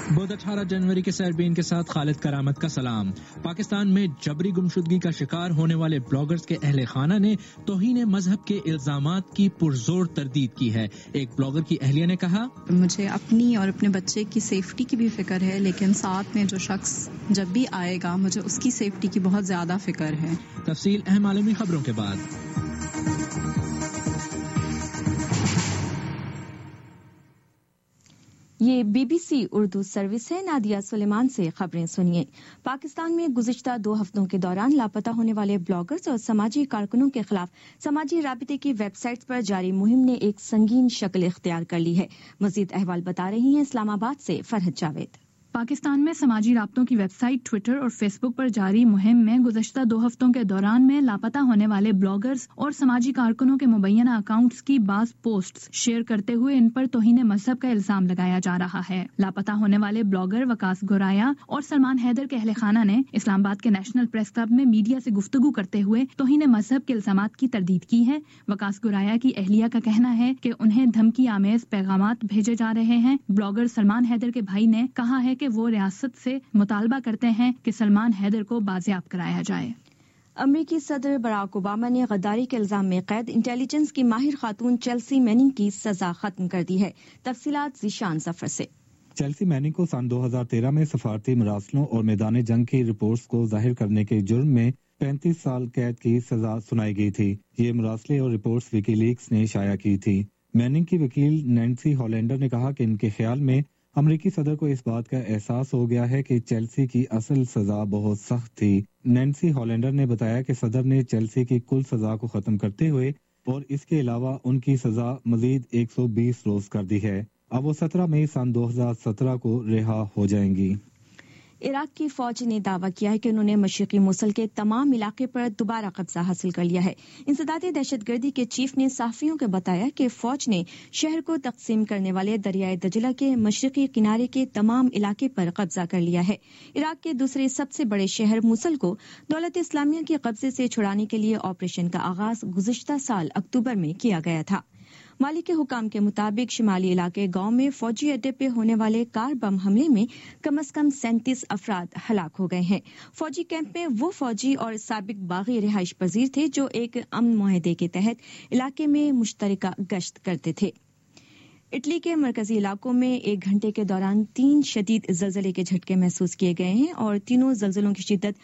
بدھ 18 جنوری کے سیربین کے ساتھ خالد کرامت کا سلام۔ پاکستان میں جبری گمشدگی کا شکار ہونے والے بلاگرز کے اہل خانہ نے توہین مذہب کے الزامات کی پرزور تردید کی ہے۔ ایک بلاگر کی اہلیہ نے کہا، مجھے اپنی اور اپنے بچے کی سیفٹی کی بھی فکر ہے، لیکن ساتھ میں جو شخص جب بھی آئے گا مجھے اس کی سیفٹی کی بہت زیادہ فکر ہے۔ تفصیل اہم عالمی خبروں کے بعد۔ یہ BBC اردو سروس ہے۔ نادیہ سلیمان سے خبریں سنیے۔ پاکستان میں گزشتہ 2 ہفتوں کے دوران لاپتہ ہونے والے بلاگرز اور سماجی کارکنوں کے خلاف سماجی رابطے کی ویب سائٹس پر جاری مہم نے ایک سنگین شکل اختیار کر لی ہے۔ مزید احوال بتا رہی ہیں اسلام آباد سے فرحت جاوید۔ پاکستان میں سماجی رابطوں کی ویب سائٹ ٹویٹر اور فیس بک پر جاری مہم میں گزشتہ 2 ہفتوں کے دوران میں لاپتہ ہونے والے بلاگرز اور سماجی کارکنوں کے مبینہ اکاؤنٹس کی بعض پوسٹس شیئر کرتے ہوئے ان پر توہین مذہب کا الزام لگایا جا رہا ہے۔ لاپتہ ہونے والے بلاگر وکاس گورایا اور سلمان حیدر کے اہل خانہ نے اسلام آباد کے نیشنل پریس کلب میں میڈیا سے گفتگو کرتے ہوئے توہین مذہب کے الزامات کی تردید کی ہے۔ وکاس گورایا کی اہلیہ کا کہنا ہے کہ انہیں دھمکی آمیز پیغامات بھیجے جا رہے ہیں۔ بلاگر سلمان حیدر کے بھائی نے کہا ہے کہ وہ ریاست سے مطالبہ کرتے ہیں کہ سلمان حیدر کو بازیاب کرایا جائے۔ امریکی صدر براک اوباما نے غداری کے الزام میں قید انٹیلیجنس کی ماہر خاتون چیلسی میننگ کی سزا ختم کر دی ہے۔ تفصیلات ذیشان ظفر سے۔ چیلسی میننگ کو سن 2013 میں سفارتی مراسلوں اور میدان جنگ کی رپورٹس کو ظاہر کرنے کے جرم میں 35 سال قید کی سزا سنائی گئی تھی۔ یہ مراسلے اور رپورٹس ویکی لیکس نے شائع کی تھی۔ میننگ کی وکیل نینسی ہالینڈر نے کہا کہ ان کے خیال میں امریکی صدر کو اس بات کا احساس ہو گیا ہے کہ چیلسی کی اصل سزا بہت سخت تھی۔ نینسی ہالینڈر نے بتایا کہ صدر نے چیلسی کی کل سزا کو ختم کرتے ہوئے اور اس کے علاوہ ان کی سزا مزید 120 روز کر دی ہے۔ اب وہ 17 مئی سن 2017 کو رہا ہو جائیں گی۔ عراق کی فوج نے دعویٰ کیا ہے کہ انہوں نے مشرقی موصل کے تمام علاقے پر دوبارہ قبضہ حاصل کر لیا ہے۔ انسدادی دہشت گردی کے چیف نے صحافیوں کو بتایا کہ فوج نے شہر کو تقسیم کرنے والے دریائے دجلہ کے مشرقی کنارے کے تمام علاقے پر قبضہ کر لیا ہے۔ عراق کے دوسرے سب سے بڑے شہر موصل کو دولت اسلامیہ کے قبضے سے چھڑانے کے لیے آپریشن کا آغاز گزشتہ سال اکتوبر میں کیا گیا تھا۔ مالی کے حکام کے مطابق شمالی علاقے گاؤں میں فوجی اڈے پہ ہونے والے کار بم حملے میں کم از کم 37 افراد ہلاک ہو گئے ہیں۔ فوجی کیمپ میں وہ فوجی اور سابق باغی رہائش پذیر تھے جو ایک امن معاہدے کے تحت علاقے میں مشترکہ گشت کرتے تھے۔ اٹلی کے مرکزی علاقوں میں 1 گھنٹے کے دوران 3 شدید زلزلے کے جھٹکے محسوس کیے گئے ہیں اور تینوں زلزلوں کی شدت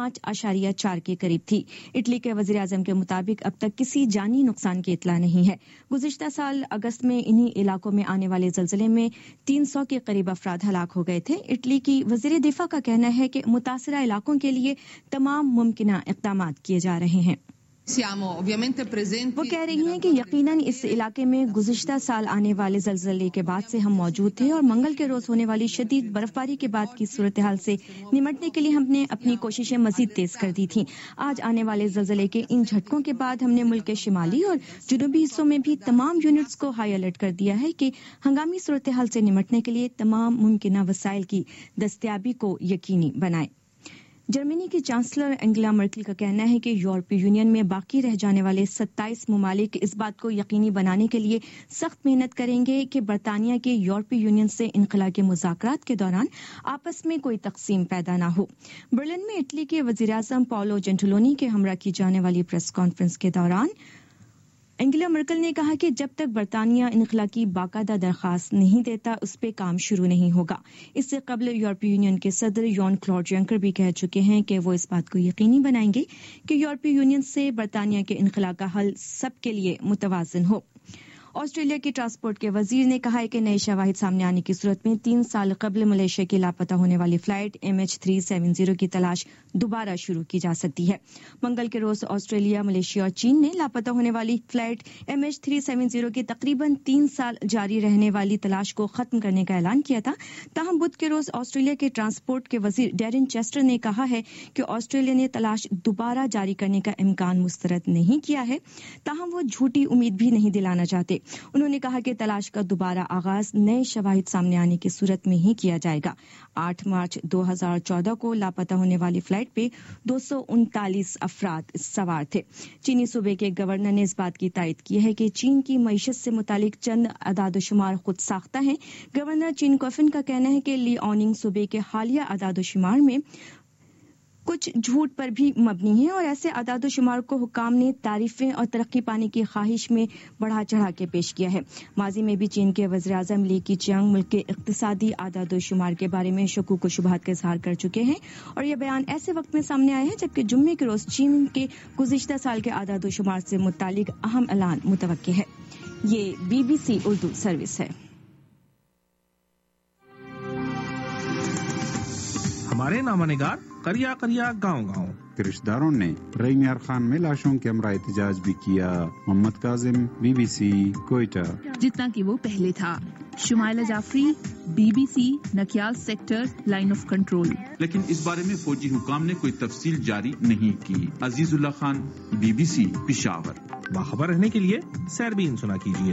5.4 کے قریب تھی۔ اٹلی کے وزیر اعظم کے مطابق اب تک کسی جانی نقصان کی اطلاع نہیں ہے۔ گزشتہ سال اگست میں انہی علاقوں میں آنے والے زلزلے میں 300 کے قریب افراد ہلاک ہو گئے تھے۔ اٹلی کی وزیر دفاع کا کہنا ہے کہ متاثرہ علاقوں کے لیے تمام ممکنہ اقدامات کیے جا رہے ہیں۔ وہ کہہ رہی ہیں کہ یقیناً اس علاقے میں گزشتہ سال آنے والے زلزلے کے بعد سے ہم موجود تھے اور منگل کے روز ہونے والی شدید برفباری کے بعد کی صورتحال سے نمٹنے کے لیے ہم نے اپنی کوششیں مزید تیز کر دی تھیں۔ آج آنے والے زلزلے کے ان جھٹکوں کے بعد ہم نے ملک کے شمالی اور جنوبی حصوں میں بھی تمام یونٹس کو ہائی الرٹ کر دیا ہے کہ ہنگامی صورتحال سے نمٹنے کے لیے تمام ممکنہ وسائل کی دستیابی کو یقینی بنائیں۔ جرمنی کی چانسلر انگلا مرکل کا کہنا ہے کہ یورپی یونین میں باقی رہ جانے والے 27 ممالک اس بات کو یقینی بنانے کے لیے سخت محنت کریں گے کہ برطانیہ کے یورپی یونین سے انخلا کے مذاکرات کے دوران آپس میں کوئی تقسیم پیدا نہ ہو۔ برلن میں اٹلی کے وزیر اعظم پاولو جنٹلونی کے ہمراہ کی جانے والی پریس کانفرنس کے دوران انگلا مرکل نے کہا کہ جب تک برطانیہ انخلا کی باقاعدہ درخواست نہیں دیتا اس پہ کام شروع نہیں ہوگا۔ اس سے قبل یورپی یونین کے صدر یون کلاوڈ جنکر بھی کہہ چکے ہیں کہ وہ اس بات کو یقینی بنائیں گے کہ یورپی یونین سے برطانیہ کے انخلا کا حل سب کے لیے متوازن ہو۔ آسٹریلیا کے ٹرانسپورٹ کے وزیر نے کہا ہے کہ نئے شواہد سامنے آنے کی صورت میں 3 سال قبل ملیشیا کی لاپتہ ہونے والی فلائٹ MH370 کی تلاش دوبارہ شروع کی جا سکتی ہے۔ منگل کے روز آسٹریلیا، ملیشیا اور چین نے لاپتہ ہونے والی فلائٹ MH370 کی تقریباً 3 سال جاری رہنے والی تلاش کو ختم کرنے کا اعلان کیا تھا۔ تاہم بدھ کے روز آسٹریلیا کے ٹرانسپورٹ کے وزیر ڈیرن چیسٹر نے کہا ہے کہ آسٹریلیا نے تلاش دوبارہ جاری کرنے کا امکان مسترد نہیں کیا ہے، تاہم وہ جھوٹی امید بھی نہیں دلانا چاہتے۔ انہوں نے کہا کہ تلاش کا دوبارہ آغاز نئے شواہد سامنے آنے کی صورت میں ہی کیا جائے گا۔ 8 مارچ 2014 کو لاپتہ ہونے والی فلائٹ پہ 239 افراد سوار تھے۔ چینی صوبے کے گورنر نے اس بات کی تائید کی ہے کہ چین کی معیشت سے متعلق چند اعداد و شمار خود ساختہ ہیں۔ گورنر چین کوفن کا کہنا ہے کہ لی آنگ صوبے کے حالیہ اعداد و شمار میں کچھ جھوٹ پر بھی مبنی ہے اور ایسے اعداد و شمار کو حکام نے تعریفیں اور ترقی پانے کی خواہش میں بڑھا چڑھا کے پیش کیا ہے۔ ماضی میں بھی چین کے وزیر اعظم لی کیچیانگ ملک کے اقتصادی اعداد و شمار کے بارے میں شکوک و شبہات کا اظہار کر چکے ہیں اور یہ بیان ایسے وقت میں سامنے آیا ہے جبکہ جمعے کے روز چین کے گزشتہ سال کے اعداد و شمار سے متعلق اہم اعلان متوقع ہے۔ یہ BBC اردو سروس ہے۔ ہمارے نامہ نگار کریا کریا گاؤں گاؤں کے رشتہ داروں نے رئی میار خان میں لاشوں کے ہمراہ احتجاج بھی کیا۔ محمد کاظم، BBC کوئٹہ۔ جتنا کہ وہ پہلے تھا۔ Shumaila Jafri, BBC Nakyal sector line of control. لیکن اس بارے میں فوجی حکام نے کوئی تفصیل جاری نہیں کی۔ عزیز اللہ خان، BBC پشاور۔ باخبر رہنے کے لیے سیربین سنا کیجیے۔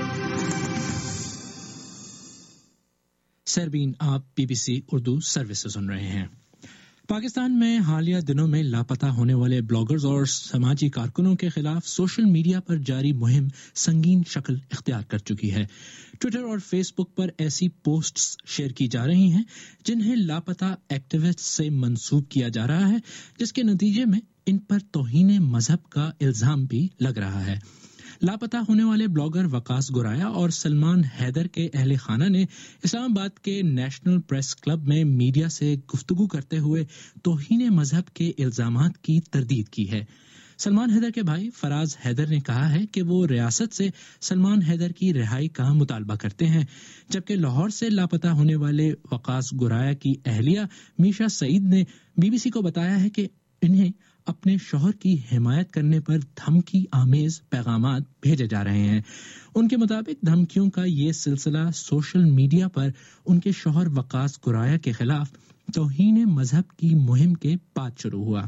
سیربین آپ BBC اردو سروس سے سن رہے ہیں۔ پاکستان میں حالیہ دنوں میں لاپتہ ہونے والے بلاگرز اور سماجی کارکنوں کے خلاف سوشل میڈیا پر جاری مہم سنگین شکل اختیار کر چکی ہے۔ ٹویٹر اور فیس بک پر ایسی پوسٹس شیئر کی جا رہی ہیں جنہیں لاپتہ ایکٹیوسٹ سے منسوب کیا جا رہا ہے، جس کے نتیجے میں ان پر توہین مذہب کا الزام بھی لگ رہا ہے۔ لاپتہ ہونے والے بلاگر وقاص گرایا اور سلمان حیدر کے اہل خانہ نے اسلام آباد کے نیشنل پریس کلب میں میڈیا سے گفتگو کرتے ہوئے توہین مذہب کے الزامات کی تردید کی ہے۔ سلمان حیدر کے بھائی فراز حیدر نے کہا ہے کہ وہ ریاست سے سلمان حیدر کی رہائی کا مطالبہ کرتے ہیں، جبکہ لاہور سے لاپتہ ہونے والے وقاص گرایا کی اہلیہ میشا سعید نے BBC کو بتایا ہے کہ انہیں اپنے شوہر کی حمایت کرنے پر دھمکی آمیز پیغامات بھیجے جا رہے ہیں۔ ان کے مطابق دھمکیوں کا یہ سلسلہ سوشل میڈیا پر ان کے شوہر وقاص گرایا کے خلاف توہین مذہب کی مہم کے بعد شروع ہوا۔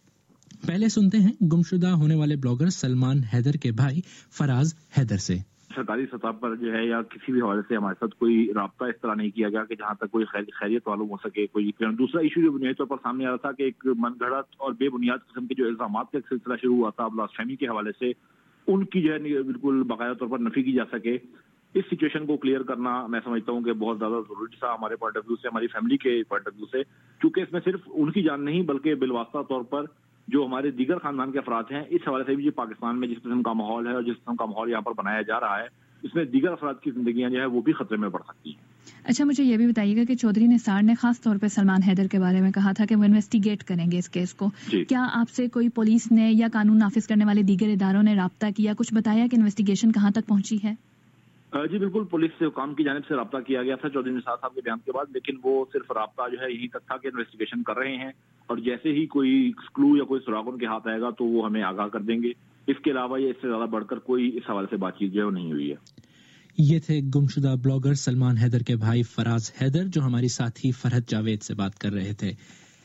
پہلے سنتے ہیں گمشدہ ہونے والے بلاگر سلمان حیدر کے بھائی فراز حیدر سے۔ سرکاری سطح پر جو ہے یا کسی بھی حوالے سے ہمارے ساتھ کوئی رابطہ اس طرح نہیں کیا گیا کہ جہاں تک کوئی خیریت معلوم ہو سکے۔ کوئی دوسرا ایشو جو بنیادی طور پر سامنے آ رہا تھا کہ ایک من گھڑت اور بے بنیاد قسم کے جو الزامات کا ایک سلسلہ شروع ہوا تھا بلاس فہمی کے حوالے سے، ان کی جو ہے بالکل باقاعدہ طور پر نفی کی جا سکے۔ اس سچویشن کو کلیئر کرنا میں سمجھتا ہوں کہ بہت زیادہ ضروری تھا ہمارے پوائنٹ آف ویو سے، ہماری فیملی کے پوائنٹ آف ویو سے، کیونکہ اس میں صرف ان کی جان نہیں بلکہ بالواسطہ طور پر جو ہمارے دیگر خاندان کے افراد ہیں، اس حوالے سے بھی جو پاکستان میں جس قسم کا ماحول ہے اور جس قسم کا ماحول یہاں پر بنایا جا رہا ہے، اس میں دیگر افراد کی زندگیاں جو ہے وہ بھی خطرے میں پڑ سکتی ہیں۔ اچھا، مجھے یہ بھی بتائیے گا کہ چودھری نثار نے خاص طور پہ سلمان حیدر کے بارے میں کہا تھا کہ وہ انویسٹیگیٹ کریں گے اس کیس کو۔ کیا آپ سے کوئی پولیس نے یا قانون نافذ کرنے والے دیگر اداروں نے رابطہ کیا، کچھ بتایا کہ انویسٹیگیشن کہاں تک پہنچی ہے؟ جی بالکل، پولیس سے حکام کی جانب سے رابطہ کیا گیا تھا چودھری نثار صاحب کے بیان کے بعد، لیکن وہ صرف رابطہ جو ہے یہی تک تھا کہ انویسٹیگیشن کر رہے ہیں اور جیسے ہی کوئی کلو یا کوئی سراغ ان کے ہاتھ آئے گا تو وہ ہمیں آگاہ کر دیں گے۔ اس کے علاوہ یہ اس سے زیادہ بڑھ کر کوئی اس حوالے سے بات چیت جو ہے وہ نہیں ہوئی ہے۔ یہ تھے گمشدہ بلاگر سلمان حیدر کے بھائی فراز حیدر جو ہماری ساتھی فرحت جاوید سے بات کر رہے تھے۔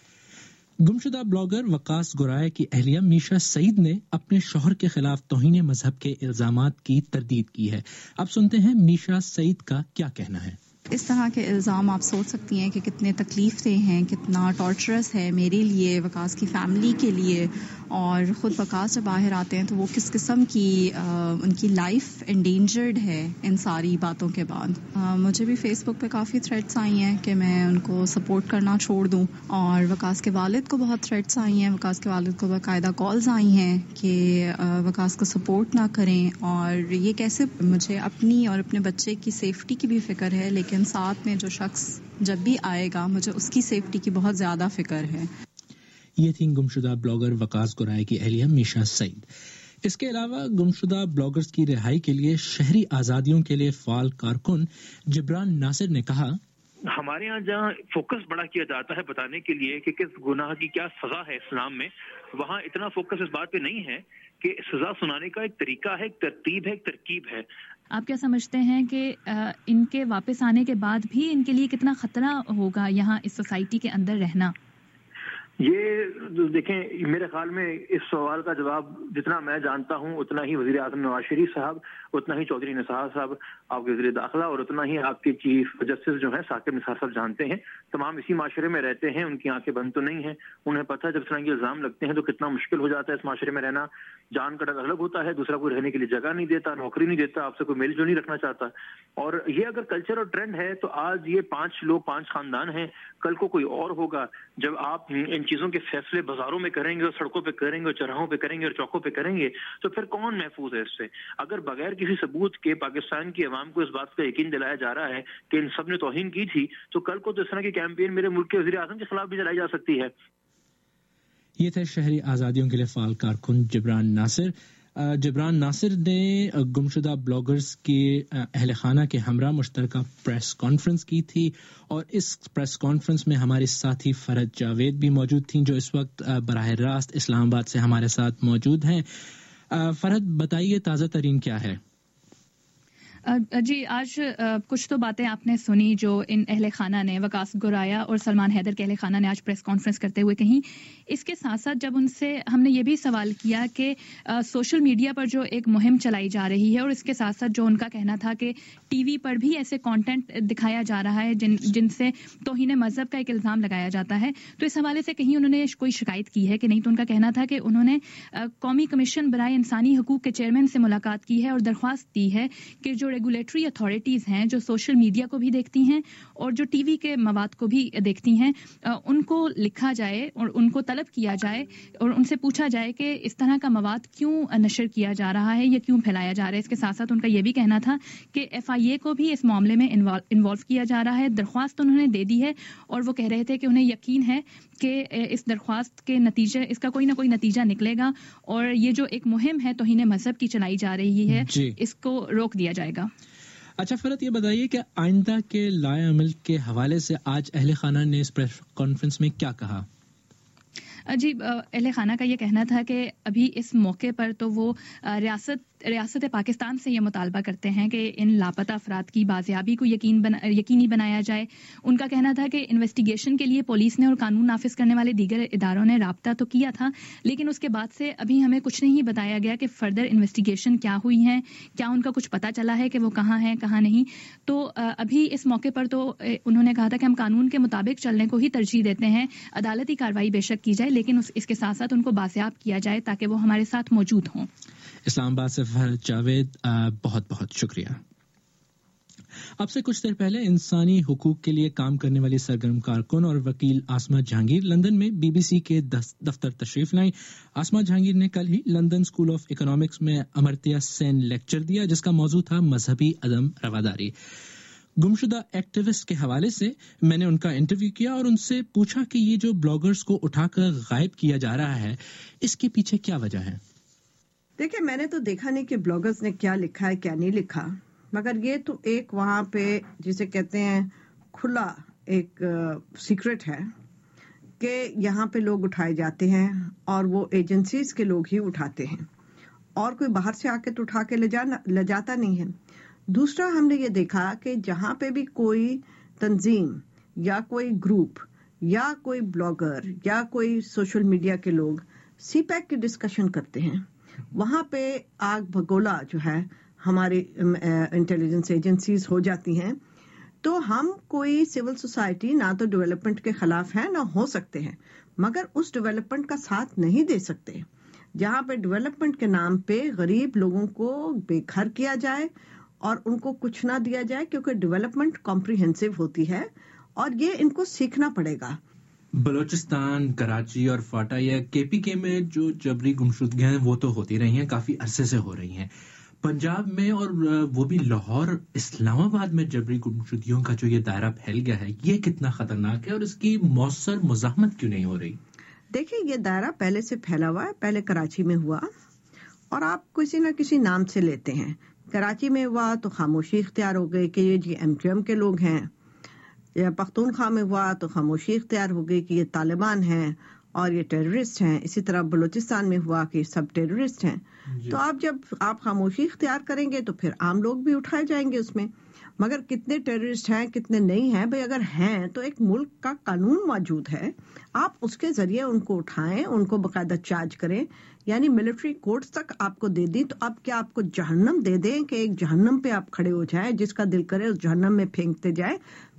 گمشدہ بلاگر وقاص گرایا کی اہلیہ میشا سعید نے اپنے شوہر کے خلاف توہین مذہب کے الزامات کی تردید کی ہے۔ اب سنتے ہیں میشا سعید کا کیا کہنا ہے۔ اس طرح کے الزام آپ سوچ سکتی ہیں کہ کتنے تکلیف دہ ہیں، کتنا ٹارچرس ہے میرے لیے، وقاص کی فیملی کے لیے، اور خود وقاص جب باہر آتے ہیں تو وہ کس قسم کی ان کی لائف انڈینجرڈ ہے ان ساری باتوں کے بعد۔ مجھے بھی فیس بک پہ کافی تھریٹس آئی ہیں کہ میں ان کو سپورٹ کرنا چھوڑ دوں، اور وقاص کے والد کو بہت تھریٹس آئی ہیں، وقاص کے والد کو باقاعدہ کالز آئی ہیں کہ وقاص کو سپورٹ نہ کریں، اور یہ کیسے، مجھے اپنی اور اپنے بچے کی سیفٹی کی بھی فکر ہے، لیکن ساتھ میں جو شخص جب بھی آئے گا مجھے اس کی سیفٹی کی بہت زیادہ فکر ہے۔ یہ تھی گمشدہ بلاگر وقاص گرایا کی اہلیہ میشا سعید۔ اس کے علاوہ گمشدہ بلاگرز کی رہائی کے لیے شہری آزادیوں کے لیے فعال کارکن جبران ناصر نے کہا، ہمارے یہاں جہاں فوکس بڑا کیا جاتا ہے بتانے کے لیے کہ کس گناہ کی کیا سزا ہے اسلام میں، وہاں اتنا فوکس اس بات پہ نہیں ہے کہ سزا سنانے کا ایک طریقہ ہے، ایک ترتیب ہے، ایک ترکیب ہے۔ آپ کیا سمجھتے ہیں کہ ان کے واپس آنے کے بعد بھی ان کے لیے کتنا خطرہ ہوگا یہاں اس سوسائٹی کے اندر رہنا؟ یہ دیکھیں، میرے خیال میں اس سوال کا جواب جتنا میں جانتا ہوں اتنا ہی وزیر اعظم نواز شریف صاحب، اتنا ہی چودھری نثار صاحب آپ کے وزیر داخلہ، اور اتنا ہی آپ کے چیف جسٹس جو ہیں ثاقب نثار صاحب جانتے ہیں. تمام اسی معاشرے میں رہتے ہیں، ان کی آنکھیں بند تو نہیں ہیں. انہیں پتہ ہے جب اس طرح کے الزام لگتے ہیں تو کتنا مشکل ہو جاتا ہے اس معاشرے میں رہنا. جان کا ڈر الگ ہوتا ہے، دوسرا کوئی رہنے کے لیے جگہ نہیں دیتا، نوکری نہیں دیتا، آپ سے کوئی میل جو نہیں رکھنا چاہتا. اور یہ اگر کلچر اور ٹرینڈ ہے تو آج یہ 5 لوگ 5 خاندان ہیں، کل کو کوئی اور ہوگا. جب آپ ان چیزوں کے فیصلے بازاروں میں کریں گے اور سڑکوں پہ کریں گے اور چوراہوں پہ کریں گے اور چوکوں پہ کریں گے تو پھر کون محفوظ ہے اس سے؟ اگر بغیر کسی ثبوت کے پاکستان کی عوام کو اس بات کا یقین دلایا جا رہا ہے کہ ان سب نے توہین کی تھی، تو کل کو تو اس طرح کی کیمپین میرے ملک کے وزیر اعظم کے خلاف بھی چلائی جا سکتی ہے. یہ تھے شہری آزادیوں کے لیے فعال کارکن جبران ناصر. جبران ناصر نے گمشدہ بلاگرز کے اہل خانہ کے ہمراہ مشترکہ پریس کانفرنس کی تھی، اور اس پریس کانفرنس میں ہمارے ساتھی فرحت جاوید بھی موجود تھیں جو اس وقت براہ راست اسلام آباد سے ہمارے ساتھ موجود ہیں. فرحت، بتائیے تازہ ترین کیا ہے؟ جی، آج کچھ تو باتیں آپ نے سنی جو ان اہل خانہ نے، وقاص گورایا اور سلمان حیدر کے اہل خانہ نے آج پریس کانفرنس کرتے ہوئے کہیں. اس کے ساتھ ساتھ جب ان سے ہم نے یہ بھی سوال کیا کہ سوشل میڈیا پر جو ایک مہم چلائی جا رہی ہے اور اس کے ساتھ ساتھ جو ان کا کہنا تھا کہ ٹی وی پر بھی ایسے کانٹینٹ دکھایا جا رہا ہے جن سے توہین مذہب کا ایک الزام لگایا جاتا ہے، تو اس حوالے سے کہیں انہوں نے کوئی شکایت کی ہے کہ نہیں؟ تو ان کا کہنا تھا کہ انہوں نے قومی کمیشن برائے انسانی حقوق کے چیئرمین سے ملاقات کی ہے اور درخواست دی ہے کہ جو ریگولیٹری اتھارٹیز ہیں جو سوشل میڈیا کو بھی دیکھتی ہیں اور جو ٹی وی کے مواد کو بھی دیکھتی ہیں، ان کو لکھا جائے اور ان کو طلب کیا جائے اور ان سے پوچھا جائے کہ اس طرح کا مواد کیوں نشر کیا جا رہا ہے یا کیوں پھیلایا جا رہا ہے. اس کے ساتھ ساتھ ان کا یہ بھی کہنا تھا کہ ایف آئی اے کو بھی اس معاملے میں انوالو کیا جا رہا ہے. درخواست انہوں نے دے دی ہے اور وہ کہہ رہے تھے کہ انہیں یقین ہے کہ اس درخواست کے نتیجے، اس کا کوئی نہ کوئی نتیجہ نکلے گا اور یہ جو ایک مہم ہے توہین مذہب کی چلائی جا رہی ہے اس کو روک دیا جائے گا. اچھا فرحت، یہ بتائیے کہ آئندہ کے لائے عمل کے حوالے سے آج اہل خانہ نے اس پریس کانفرنس میں کیا کہا؟ جی، اہل خانہ کا یہ کہنا تھا کہ ابھی اس موقع پر تو وہ ریاست پاکستان سے یہ مطالبہ کرتے ہیں کہ ان لاپتہ افراد کی بازیابی کو یقینی بنایا جائے. ان کا کہنا تھا کہ انویسٹیگیشن کے لیے پولیس نے اور قانون نافذ کرنے والے دیگر اداروں نے رابطہ تو کیا تھا، لیکن اس کے بعد سے ابھی ہمیں کچھ نہیں بتایا گیا کہ فردر انویسٹیگیشن کیا ہوئی ہے، کیا ان کا کچھ پتہ چلا ہے کہ وہ کہاں ہیں کہاں نہیں. تو ابھی اس موقع پر تو انہوں نے کہا تھا کہ ہم قانون کے مطابق چلنے کو ہی ترجیح دیتے ہیں، عدالتی کارروائی بے شک کی جائے لیکن اس کے ساتھ ساتھ ان کو بازیاب کیا جائے تاکہ وہ ہمارے ساتھ موجود ہوں. اسلام آباد سے فرحت جاوید، بہت بہت شکریہ. اب سے کچھ دیر پہلے انسانی حقوق کے لیے کام کرنے والی سرگرم کارکن اور وکیل آسما جہانگیر لندن میں بی بی سی کے دفتر تشریف لائیں. آسما جہانگیر نے کل ہی لندن اسکول آف اکنامکس میں امرتیا سین لیکچر دیا جس کا موضوع تھا مذہبی عدم رواداری. گمشدہ ایکٹیوسٹ کے حوالے سے میں نے ان کا انٹرویو کیا اور ان سے پوچھا کہ یہ جو بلاگرز کو اٹھا کر غائب کیا جا رہا ہے اس کے پیچھے کیا وجہ ہے. دیکھیں، میں نے تو دیکھا نہیں کہ بلاگرز نے کیا لکھا ہے کیا نہیں لکھا، مگر یہ تو ایک وہاں پہ جسے کہتے ہیں کھلا ایک سیکرٹ ہے کہ یہاں پہ لوگ اٹھائے جاتے ہیں اور وہ ایجنسیز کے لوگ ہی اٹھاتے ہیں اور کوئی باہر سے آ کے تو اٹھا کے لے جاتا نہیں ہے. دوسرا، ہم نے یہ دیکھا کہ جہاں پہ بھی کوئی تنظیم یا کوئی گروپ یا کوئی بلاگر یا کوئی سوشل میڈیا کے لوگ سی پیک کی ڈسکشن کرتے ہیں، وہاں پہ آگ بھگولا جو ہے ہماری انٹیلیجنس ایجنسیز ہو جاتی ہیں. تو ہم کوئی سول سوسائٹی نہ تو ڈیولپمنٹ کے خلاف ہیں نہ ہو سکتے ہیں، مگر اس ڈیولپمنٹ کا ساتھ نہیں دے سکتے جہاں پہ ڈیولپمنٹ کے نام پہ غریب لوگوں کو بے گھر کیا جائے اور ان کو کچھ نہ دیا جائے، کیونکہ ڈیولپمنٹ کمپریہنسو ہوتی ہے اور یہ ان کو سیکھنا پڑے گا. بلوچستان، کراچی اور فاٹا یا کے پی کے میں جو جبری گمشدگیاں ہیں وہ تو ہوتی رہی ہیں، کافی عرصے سے ہو رہی ہیں. پنجاب میں اور وہ بھی لاہور، اسلام آباد میں جبری گمشدگیوں کا جو یہ دائرہ پھیل گیا ہے یہ کتنا خطرناک ہے اور اس کی مؤثر مزاحمت کیوں نہیں ہو رہی؟ دیکھیں، یہ دائرہ پہلے سے پھیلا ہوا ہے. پہلے کراچی میں ہوا اور آپ کسی نہ کسی نام سے لیتے ہیں. کراچی میں ہوا تو خاموشی اختیار ہو گئی کہ یہ جی ایم کیو ایم کے لوگ ہیں، یا پختونخوا میں ہوا تو خاموشی اختیار ہو گئی کہ یہ طالبان ہیں اور یہ ٹیررسٹ ہیں. اسی طرح بلوچستان میں ہوا کہ سب ٹیررسٹ ہیں. تو آپ جب آپ خاموشی اختیار کریں گے تو پھر عام لوگ بھی اٹھائے جائیں گے اس میں. مگر کتنے ٹیررسٹ ہیں کتنے نہیں ہیں؟ بھئی اگر ہیں تو ایک ملک کا قانون موجود ہے، آپ اس کے ذریعے ان کو اٹھائیں، ان کو باقاعدہ چارج کریں. یعنی ملٹری کورٹس تک آپ کو دے دی تو اب کیا آپ کو جہنم دے دیں کہ ایک جہنم پہ آپ کھڑے ہو جائیں، جس کا دل کرے اس جہنم میں پھینکتے جائیں.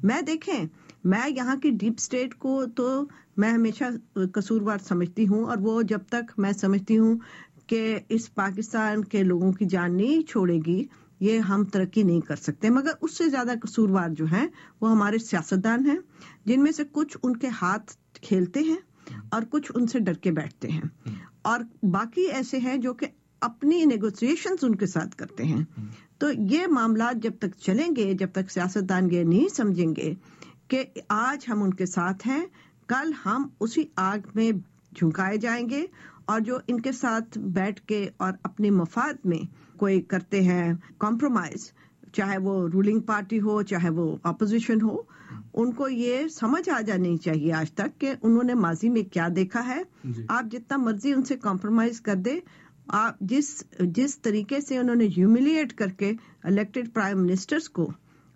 میں یہاں کی ڈیپ اسٹیٹ کو تو میں ہمیشہ قصوروار سمجھتی ہوں، اور وہ جب تک میں سمجھتی ہوں کہ اس پاکستان کے لوگوں کی جان نہیں چھوڑے گی یہ ہم ترقی نہیں کر سکتے. مگر اس سے زیادہ قصوروار جو ہیں وہ ہمارے سیاستدان ہیں، جن میں سے کچھ ان کے ہاتھ کھیلتے ہیں اور کچھ ان سے ڈر کے بیٹھتے ہیں، اور باقی ایسے ہیں جو کہ اپنی نیگوسیشنز ان کے ساتھ کرتے ہیں. تو یہ معاملات جب تک چلیں گے، جب تک سیاستدان یہ نہیں سمجھیں گے کہ آج ہم ان کے ساتھ ہیں، کل ہم اسی آگ میں جھنکائے جائیں گے. اور جو ان کے ساتھ بیٹھ کے اور اپنے مفاد میں کوئی کرتے ہیں کمپرومائز، چاہے وہ رولنگ پارٹی ہو چاہے وہ اپوزیشن ہو، ان کو یہ سمجھ آ جانی چاہیے آج تک کہ انہوں نے ماضی میں کیا دیکھا ہے. آپ جتنا مرضی ان سے کمپرومائز کر دے، آپ جس طریقے سے انہوں نے ہیوملیٹ کر کے الیکٹڈ پرائم منسٹرز کو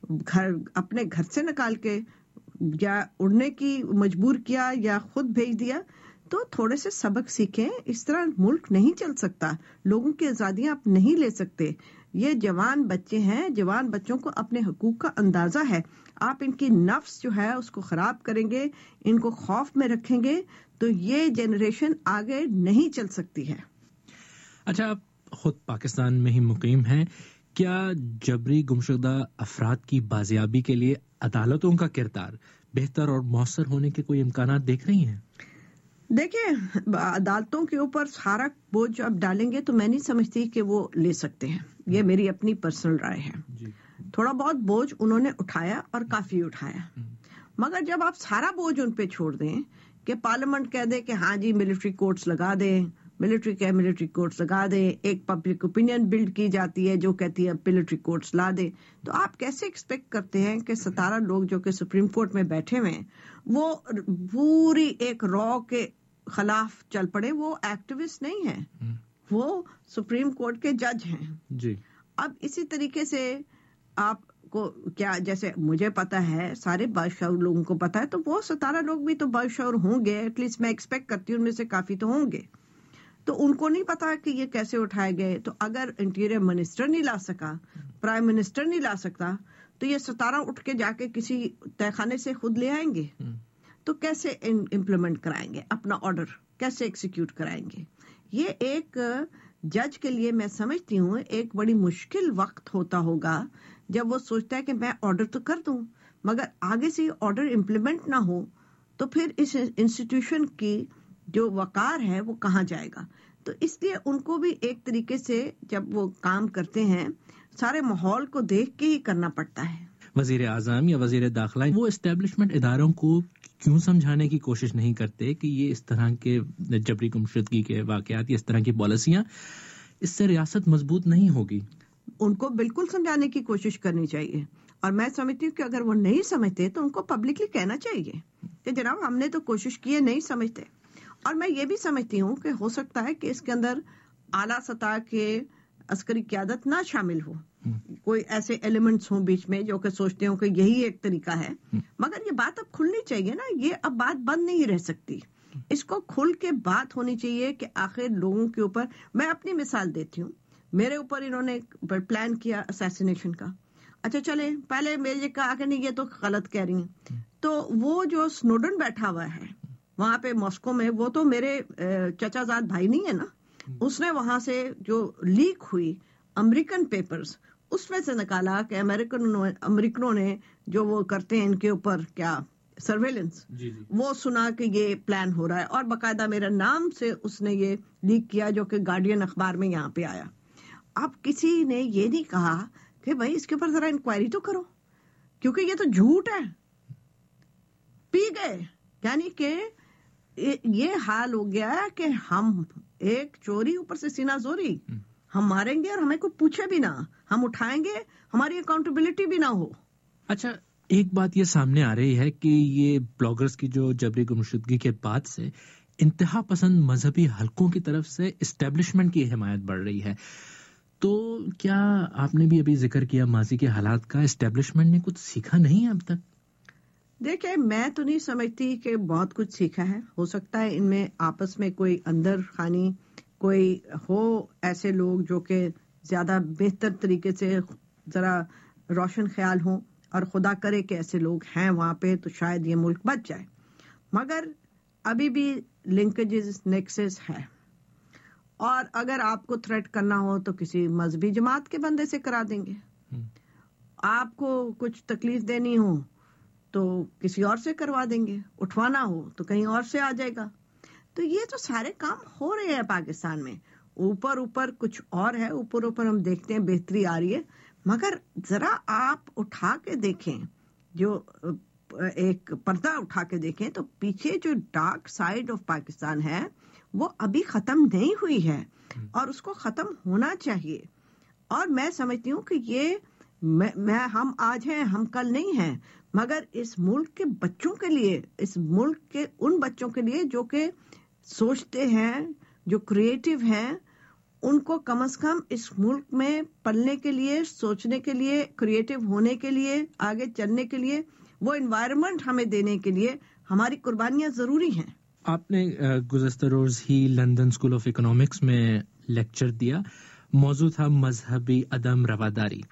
اپنے گھر سے نکال کے یا اڑنے کی مجبور کیا یا خود بھیج دیا، تو تھوڑے سے سبق سیکھیں. اس طرح ملک نہیں چل سکتا، لوگوں کی آزادیاں آپ نہیں لے سکتے. یہ جوان بچے ہیں، جوان بچوں کو اپنے حقوق کا اندازہ ہے. آپ ان کی نفس جو ہے اس کو خراب کریں گے، ان کو خوف میں رکھیں گے تو یہ جنریشن آگے نہیں چل سکتی ہے. اچھا، آپ خود پاکستان میں ہی مقیم ہیں، کیا جبری گمشدہ افراد کی بازیابی کے لیے عدالتوں کا کردار بہتر اور مؤثر ہونے کے کوئی امکانات دیکھ رہی ہیں؟ دیکھیں، عدالتوں کے اوپر سارا بوجھ جو اب ڈالیں گے تو میں نہیں سمجھتی کہ وہ لے سکتے ہیں. یہ میری اپنی پرسنل رائے ہے. تھوڑا بہت بوجھ انہوں نے اٹھایا اور کافی اٹھایا، مگر جب آپ سارا بوجھ ان پہ چھوڑ دیں کہ پارلیمنٹ کہہ دے کہ ہاں جی ملٹری کورٹس لگا دیں، ملٹری کورٹس لگا دیں، ایک پبلک اوپینین بلڈ کی جاتی ہے جو کہتی ہے ملٹری کورٹس لا دیں، تو آپ کیسے ایکسپیکٹ کرتے ہیں کہ 17 لوگ جو کہ سپریم کورٹ میں بیٹھے ہوئے ہیں وہ پوری ایک را کے خلاف چل پڑے؟ وہ ایکٹیوسٹ نہیں ہیں، وہ سپریم کورٹ کے جج ہیں. جی. اب اسی طریقے سے آپ کو کیا، جیسے مجھے پتا ہے، سارے باشعور لوگوں کو پتا ہے، تو وہ 17 لوگ بھی تو باشعور ہوں گے، ایٹ لیسٹ میں ایکسپیکٹ کرتی ہوں ان میں سے کافی تو ہوں گے. تو ان کو نہیں پتا کہ یہ کیسے اٹھائے گئے. تو اگر انٹیریئر منسٹر نہیں لا سکا، پرائم منسٹر نہیں لا سکتا، تو یہ 17 اٹھ کے جا کے کسی تہہ خانے سے خود لے آئیں گے تو کیسے امپلیمنٹ کرائیں گے اپنا آرڈر، کیسے ایکسیکیوٹ کرائیں گے؟ یہ ایک جج کے لیے میں سمجھتی ہوں ایک بڑی مشکل وقت ہوتا ہوگا جب وہ سوچتا ہے کہ میں آرڈر تو کر دوں مگر آگے سے آرڈر امپلیمنٹ نہ ہو تو پھر اس انسٹیٹیوشن کی جو وقار ہے وہ کہاں جائے گا. تو اس لیے ان کو بھی ایک طریقے سے جب وہ کام کرتے ہیں سارے ماحول کو دیکھ کے ہی کرنا پڑتا ہے. وزیر اعظم یا وزیر داخلہ وہ اسٹیبلشمنٹ اداروں کو کیوں سمجھانے کی کوشش نہیں کرتے کہ یہ اس طرح کے جبری گمشدگی کے واقعات یا اس طرح کی پالیسیاں، اس سے ریاست مضبوط نہیں ہوگی؟ ان کو بالکل سمجھانے کی کوشش کرنی چاہیے، اور میں سمجھتی ہوں کہ اگر وہ نہیں سمجھتے تو ان کو پبلکلی کہنا چاہیے کہ جناب ہم نے تو کوشش کی ہے، نہیں سمجھتے. اور میں یہ بھی سمجھتی ہوں کہ ہو سکتا ہے کہ اس کے اندر اعلیٰ سطح کے عسکری قیادت نہ شامل ہو، کوئی ایسے ایلیمنٹس ہوں بیچ میں جو کہ سوچتے ہوں کہ یہی ایک طریقہ ہے. مگر یہ بات اب کھلنی چاہیے نا، یہ اب بات بند نہیں رہ سکتی، اس کو کھل کے بات ہونی چاہیے کہ آخر لوگوں کے اوپر. میں اپنی مثال دیتی ہوں، میرے اوپر انہوں نے پلان کیا اسیسینیشن کا. اچھا چلیں، پہلے میرے کہا کہ نہیں یہ تو غلط کہہ رہی ہیں، تو وہ جو سنوڈن بیٹھا ہوا ہے وہاں پہ ماسکو میں، وہ تو میرے چچا زاد بھائی نہیں ہے نا. اس نے وہاں سے جو لیک ہوئی امریکن پیپرز، اس میں سے نکالا کہ امریکنوں نے جو وہ کرتے ہیں ان کے اوپر کیا سرویلنس، وہ سنا کہ یہ پلان ہو رہا ہے، اور باقاعدہ میرا نام سے اس نے یہ لیک کیا جو کہ گارڈین اخبار میں یہاں پہ آیا. اب کسی نے یہ نہیں کہا کہ بھائی اس کے اوپر ذرا انکوائری تو کرو، کیونکہ یہ تو جھوٹ ہے. پی گئے، یعنی کہ یہ حال ہو گیا کہ ہم ایک چوری اوپر سے سینہ زوری، ہم ماریں گے اور ہمیں کوئی پوچھے بھی نہ، ہم اٹھائیں گے، ہماری اکاؤنٹیبلٹی بھی نہ ہو. اچھا، ایک بات یہ سامنے آ رہی ہے کہ یہ بلاگرز کی جو جبری گمشدگی کے بعد سے انتہا پسند مذہبی حلقوں کی طرف سے اسٹیبلشمنٹ کی حمایت بڑھ رہی ہے. تو کیا آپ نے بھی ابھی ذکر کیا ماضی کے حالات کا، اسٹیبلشمنٹ نے کچھ سیکھا نہیں اب تک؟ دیکھیں، میں تو نہیں سمجھتی کہ بہت کچھ سیکھا ہے. ہو سکتا ہے ان میں آپس میں کوئی اندر خانی کوئی ہو، ایسے لوگ جو کہ زیادہ بہتر طریقے سے ذرا روشن خیال ہوں، اور خدا کرے کہ ایسے لوگ ہیں وہاں پہ تو شاید یہ ملک بچ جائے. مگر ابھی بھی لنکیجز نیکسس ہے، اور اگر آپ کو تھریٹ کرنا ہو تو کسی مذہبی جماعت کے بندے سے کرا دیں گے. آپ کو کچھ تکلیف دینی ہو تو کسی اور سے کروا دیں گے، اٹھوانا ہو تو کہیں اور سے آ جائے گا. تو یہ تو سارے کام ہو رہے ہیں پاکستان میں. اوپر کچھ اور ہے، اوپر ہم دیکھتے ہیں بہتری آ رہی ہے، مگر ذرا آپ اٹھا کے دیکھیں، جو ایک پردہ اٹھا کے دیکھیں تو پیچھے جو ڈارک سائیڈ آف پاکستان ہے وہ ابھی ختم نہیں ہوئی ہے، اور اس کو ختم ہونا چاہیے. اور میں سمجھتی ہوں کہ یہ ہم آج ہیں، ہم کل نہیں ہیں، مگر اس ملک کے بچوں کے لیے، اس ملک کے ان بچوں کے لیے جو کہ سوچتے ہیں، جو کریٹو ہیں، ان کو کم از کم اس ملک میں پلنے کے لیے، سوچنے کے لیے، کریٹو ہونے کے لیے، آگے چلنے کے لیے وہ انوائرمنٹ ہمیں دینے کے لیے ہماری قربانیاں ضروری ہیں. آپ نے گزشتہ روز ہی لندن اسکول آف اکنامکس میں لیکچر دیا، موضوع تھا مذہبی عدم رواداری.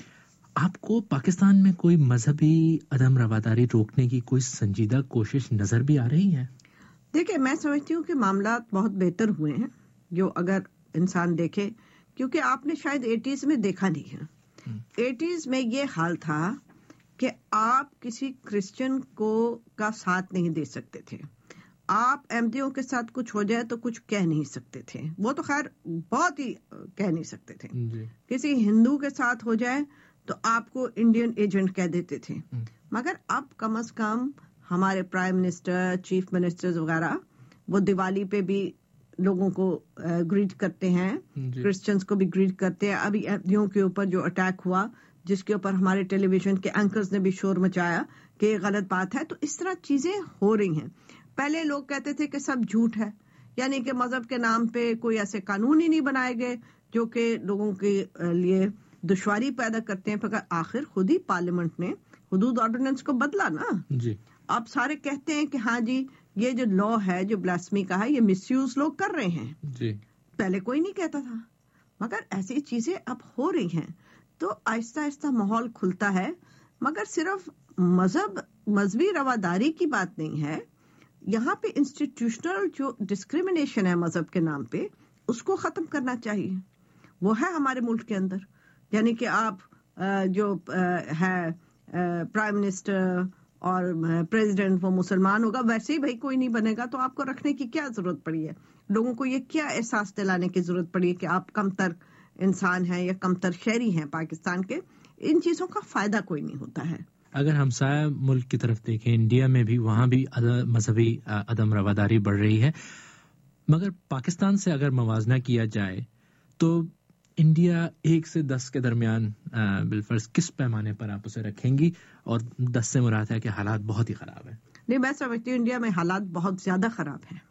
آپ کو پاکستان میں کوئی مذہبی عدم رواداری روکنے کی کوئی سنجیدہ کوشش نظر بھی آ رہی ہے؟ دیکھیں، میں سمجھتی ہوں کہ معاملات بہت بہتر ہوئے ہیں، جو اگر انسان دیکھے، کیونکہ آپ نے شاید 80s میں دیکھا نہیں ہے. 80s میں یہ حال تھا کہ آپ کسی کرسچن کا ساتھ نہیں دے سکتے تھے. آپ احمدیوں کے ساتھ کچھ ہو جائے تو کچھ کہہ نہیں سکتے تھے، وہ تو خیر بہت ہی کہہ نہیں سکتے تھے. کسی ہندو کے ساتھ ہو جائے تو آپ کو انڈین ایجنٹ کہہ دیتے تھے. مگر اب کم از کم ہمارے پرائم منسٹر، چیف منسٹر وغیرہ وہ دیوالی پہ بھی لوگوں کو گریٹ کرتے ہیں، کرسچنز کو بھی گریٹ کرتے ہیں. ابھی احمدیوں کے اوپر جو اٹیک ہوا، جس کے اوپر ہمارے ٹیلی ویژن کے اینکرز نے بھی شور مچایا کہ یہ غلط بات ہے. تو اس طرح چیزیں ہو رہی ہیں. پہلے لوگ کہتے تھے کہ سب جھوٹ ہے، یعنی کہ مذہب کے نام پہ کوئی ایسے قانون ہی نہیں بنائے گئے جو کہ لوگوں کے لیے دشواری پیدا کرتے ہیں. مگر آخر خود ہی پارلیمنٹ نے حدود آرڈیننس کو بدلا نا. اب سارے کہتے ہیں کہ ہاں جی یہ جو لا ہے، جو بلاسفمی کا ہے، یہ مس یوز لوگ کر رہے ہیں. پہلے کوئی نہیں کہتا تھا، مگر ایسی چیزیں اب ہو رہی ہیں. تو آہستہ آہستہ ماحول کھلتا ہے. مگر صرف مذہبی رواداری کی بات نہیں ہے، یہاں پہ انسٹیٹیوشنل جو ڈسکریمنیشن ہے مذہب کے نام پہ، اس کو ختم کرنا چاہیے. وہ ہے ہمارے ملک کے اندر، یعنی کہ آپ جو ہے پرائم منسٹر اور پریزیڈنٹ وہ مسلمان ہوگا، ویسے ہی بھائی کوئی نہیں بنے گا، تو آپ کو رکھنے کی کیا ضرورت پڑی ہے؟ لوگوں کو یہ کیا احساس دلانے کی ضرورت پڑی ہے کہ آپ کم تر انسان ہیں یا کم تر شہری ہیں پاکستان کے؟ ان چیزوں کا فائدہ کوئی نہیں ہوتا ہے. اگر ہمسایہ ملک کی طرف دیکھیں، انڈیا میں بھی، وہاں بھی مذہبی عدم رواداری بڑھ رہی ہے. مگر پاکستان سے اگر موازنہ کیا جائے تو انڈیا 1 سے 10 کے درمیان بالفرض کس پیمانے پر آپ اسے رکھیں گی؟ اور 10 سے مراد ہے کہ حالات بہت ہی خراب ہیں. نہیں، میں سمجھتی ہوں انڈیا میں حالات بہت زیادہ خراب ہیں.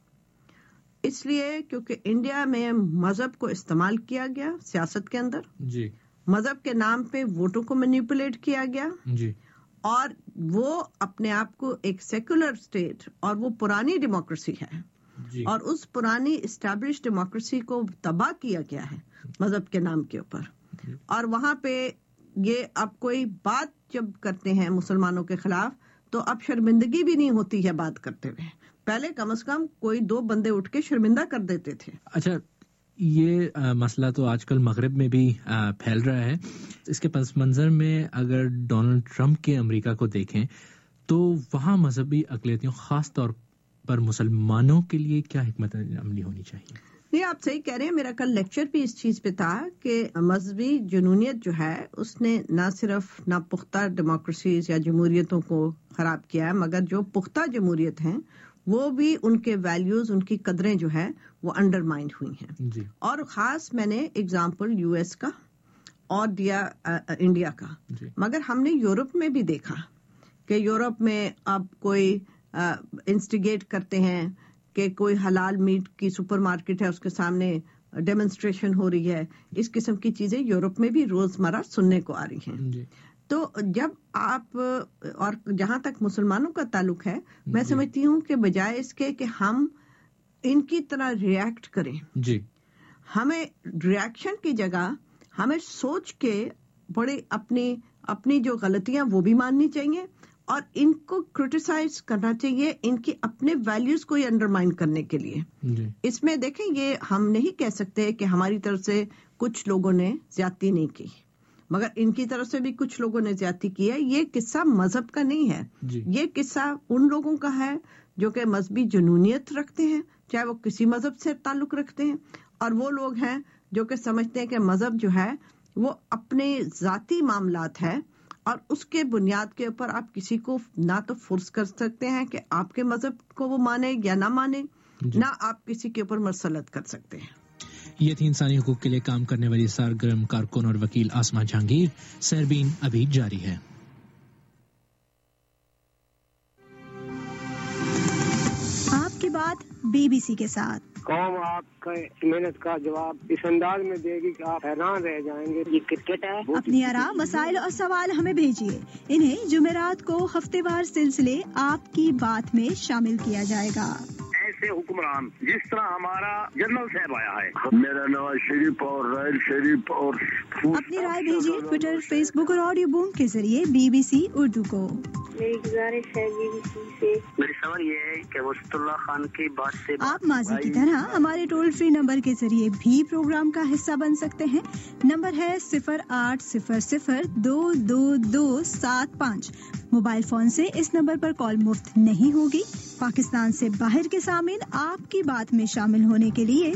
اس لیے کیونکہ انڈیا میں مذہب کو استعمال کیا گیا سیاست کے اندر، مذہب کے نام پہ ووٹوں کو مینیپولیٹ کیا گیا، اور وہ اپنے آپ کو ایک سیکولر اسٹیٹ، اور وہ پرانی ڈیموکریسی ہے، اور اس پرانی اسٹیبلش ڈیموکریسی کو تباہ کیا گیا ہے مذہب کے نام کے اوپر. اور وہاں پہ یہ اب کوئی بات جب کرتے ہیں مسلمانوں کے خلاف تو اب شرمندگی بھی نہیں ہوتی ہے بات کرتے ہوئے. پہلے کم از کم کوئی 2 بندے اٹھ کے شرمندہ کر دیتے تھے. اچھا، یہ مسئلہ تو آج کل مغرب میں بھی پھیل رہا ہے. اس کے پس منظر میں اگر ڈونلڈ ٹرمپ کے امریکہ کو دیکھیں تو وہاں مذہبی اقلیتوں، خاص طور پر مسلمانوں کے لیے کیا حکمت عملی ہونی چاہیے؟ نہیں، آپ صحیح کہہ رہے ہیں. میرا کل لیکچر بھی اس چیز پہ تھا کہ مذہبی جنونیت جو ہے اس نے نہ صرف پختہ ڈیموکریسیز یا جمہوریتوں کو خراب کیا ہے، مگر جو پختہ جمہوریت ہیں وہ بھی ان کے ویلیوز، ان کی قدریں جو ہے وہ انڈرمائنڈ ہوئی ہیں. اور خاص میں نے اگزامپل یو ایس کا اور دیا انڈیا کا. مگر ہم نے یورپ میں بھی دیکھا کہ یورپ میں اب کوئی انسٹیگیٹ کرتے ہیں کہ کوئی حلال میٹ کی سپر مارکیٹ ہے، اس کے سامنے ڈیمونسٹریشن ہو رہی ہے، اس قسم کی چیزیں یورپ میں بھی روزمرہ سننے کو آ رہی ہیں. تو جب آپ، اور جہاں تک مسلمانوں کا تعلق ہے، میں سمجھتی ہوں کہ بجائے اس کے کہ ہم ان کی طرح ریئیکٹ کریں، ہمیں ریئیکشن کی جگہ ہمیں سوچ کے بڑے اپنی جو غلطیاں وہ بھی ماننی چاہیے اور ان کو کرٹیسائز کرنا چاہیے، ان کی اپنے ویلیوز کو انڈرمائن کرنے کے لیے. اس میں دیکھیں، یہ ہم نہیں کہہ سکتے کہ ہماری طرف سے کچھ لوگوں نے زیادتی نہیں کی، مگر ان کی طرف سے بھی کچھ لوگوں نے زیادتی کی ہے. یہ قصہ مذہب کا نہیں ہے، یہ قصہ ان لوگوں کا ہے جو کہ مذہبی جنونیت رکھتے ہیں، چاہے وہ کسی مذہب سے تعلق رکھتے ہیں، اور وہ لوگ ہیں جو کہ سمجھتے ہیں کہ مذہب جو ہے وہ اپنے ذاتی معاملات ہے، اور اس کے بنیاد کے اوپر آپ کسی کو نہ تو فورس کر سکتے ہیں کہ آپ کے مذہب کو وہ مانے یا نہ مانے، نہ آپ کسی کے اوپر مسلط کر سکتے ہیں. یہ تھی انسانی حقوق کے لیے کام کرنے والی سرگرم کارکن اور وکیل آسما جہانگیر. سیربین ابھی جاری ہے. آپ کی بات BBC کے ساتھ. قوم آپ کا محنت کا جواب اس انداز میں دے گی کہ آپ حیران رہ جائیں گے. یہ کرکٹ ہے. اپنی آراء، مسائل اور سوال ہمیں بھیجیے. انہیں جمعرات کو ہفتے وار سلسلے آپ کی بات میں شامل کیا جائے گا. ایسے حکمران جس طرح ہمارا جنرل صاحب آیا ہے. میرا نواز شریف اور رائل شریف اور اپنی رائے بھیجیے ٹویٹر، فیس بک اور آڈیو بوم کے ذریعے BBC اردو کو. میری گزارش ہے BBC سے، میری سوال یہ ہے کہ وسط اللہ خان کی بات سے آپ ماضی کی طرح ہمارے ٹول فری نمبر کے ذریعے بھی پروگرام کا حصہ بن سکتے ہیں. نمبر ہے 0800-222275. موبائل فون سے اس نمبر پر کال مفت نہیں ہوگی. پاکستان سے باہر کے سامعین آپ کی بات میں شامل ہونے کے لیے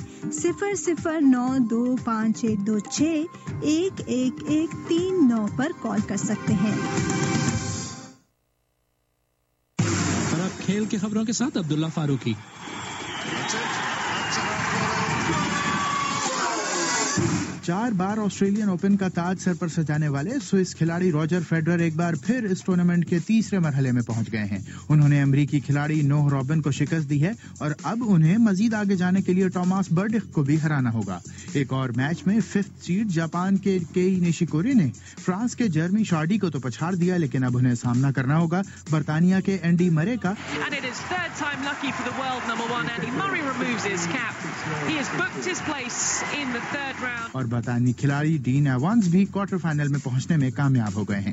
009256211139 پر کال کر سکتے ہیں. اور اب کھیل کی خبروں کے ساتھ عبداللہ فاروقی. 4 بار آسٹریلین اوپن کا تاج سر پر سجانے والے سوئس کھلاڑی روجر فیڈرر ایک بار پھر اس ٹورنامنٹ کے تیسرے مرحلے میں پہنچ گئے ہیں. انہوں نے امریکی کھلاڑی نوہ رابن کو شکست دی ہے اور اب انہیں مزید آگے جانے کے لیے ٹاماس برڈک کو بھی ہرانا ہوگا. ایک اور میچ میں 5th سیڈ جاپان کے کئی نیشیکوری نے فرانس کے جرمی شارڈی کو تو پچھاڑ دیا، لیکن اب انہیں سامنا کرنا ہوگا برطانیہ کے اینڈی مرے کا. اور برطانوی کھلاڑی ڈین ایونز بھی کوارٹر فائنل میں پہنچنے میں کامیاب ہو گئے ہیں.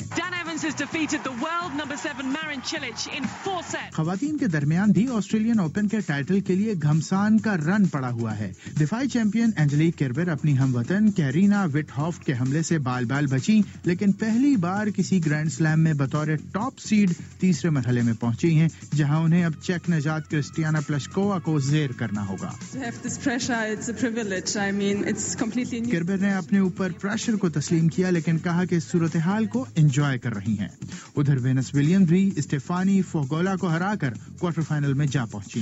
خواتین کے درمیان بھی آسٹریلین اوپن کے ٹائٹل کے لیے گھمسان کا رن پڑا ہوا ہے. دفاعی چیمپئن اینجلیک کربر اپنی ہم وطن کیرینا وٹ ہافٹ کے حملے سے بال بال بچی، لیکن پہلی بار کسی گرینڈ سلیم میں بطور ٹاپ سیڈ تیسرے مرحلے میں پہنچی ہیں، جہاں انہیں اب چیک نژاد کرسٹیانا پلشکووا کو زیر کرنا ہوگا. کربر نے اپنے اوپر پریشر کو تسلیم کیا، لیکن کہا کہ اس صورتحال کو انجوائے کر رہی ہیں. ادھر وینس ولیمز بھی اسٹیفانی فوگولا کو ہرا کر کوارٹر فائنل میں جا پہنچی.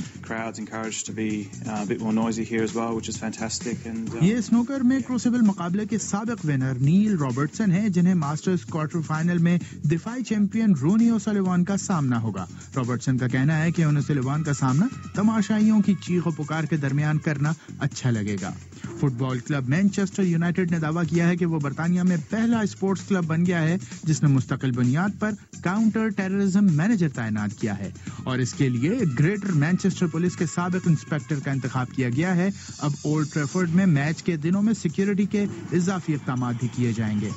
یہ سنوکر میں کروسیبل مقابلے کے سابق ونر نیل رابرٹسن ہیں، جنہیں ماسٹرز کوارٹر فائنل میں دفاعی چیمپئن رونی اوسلیوان کا سامنا ہوگا. رابرٹسن کا کہنا ہے کہ اوسلیوان کا سامنا تماشائیوں کی چیخ و پکار کے درمیان کرنا اچھا لگے گا. Football club Manchester United نے دعویٰ کیا ہے کہ وہ برطانیہ میں پہلا اسپورٹس کلب بن گیا ہے جس نے مستقل بنیاد پر کاؤنٹر ٹیررزم مینیجر تعینات کیا ہے، اور اس کے لیے گریٹر مینچسٹر پولیس کے سابق انسپیکٹر کا انتخاب کیا گیا ہے. اب اولڈ ٹریفورڈ میں میچ کے دنوں میں سیکیورٹی کے اضافی اقدامات بھی کیے جائیں گے.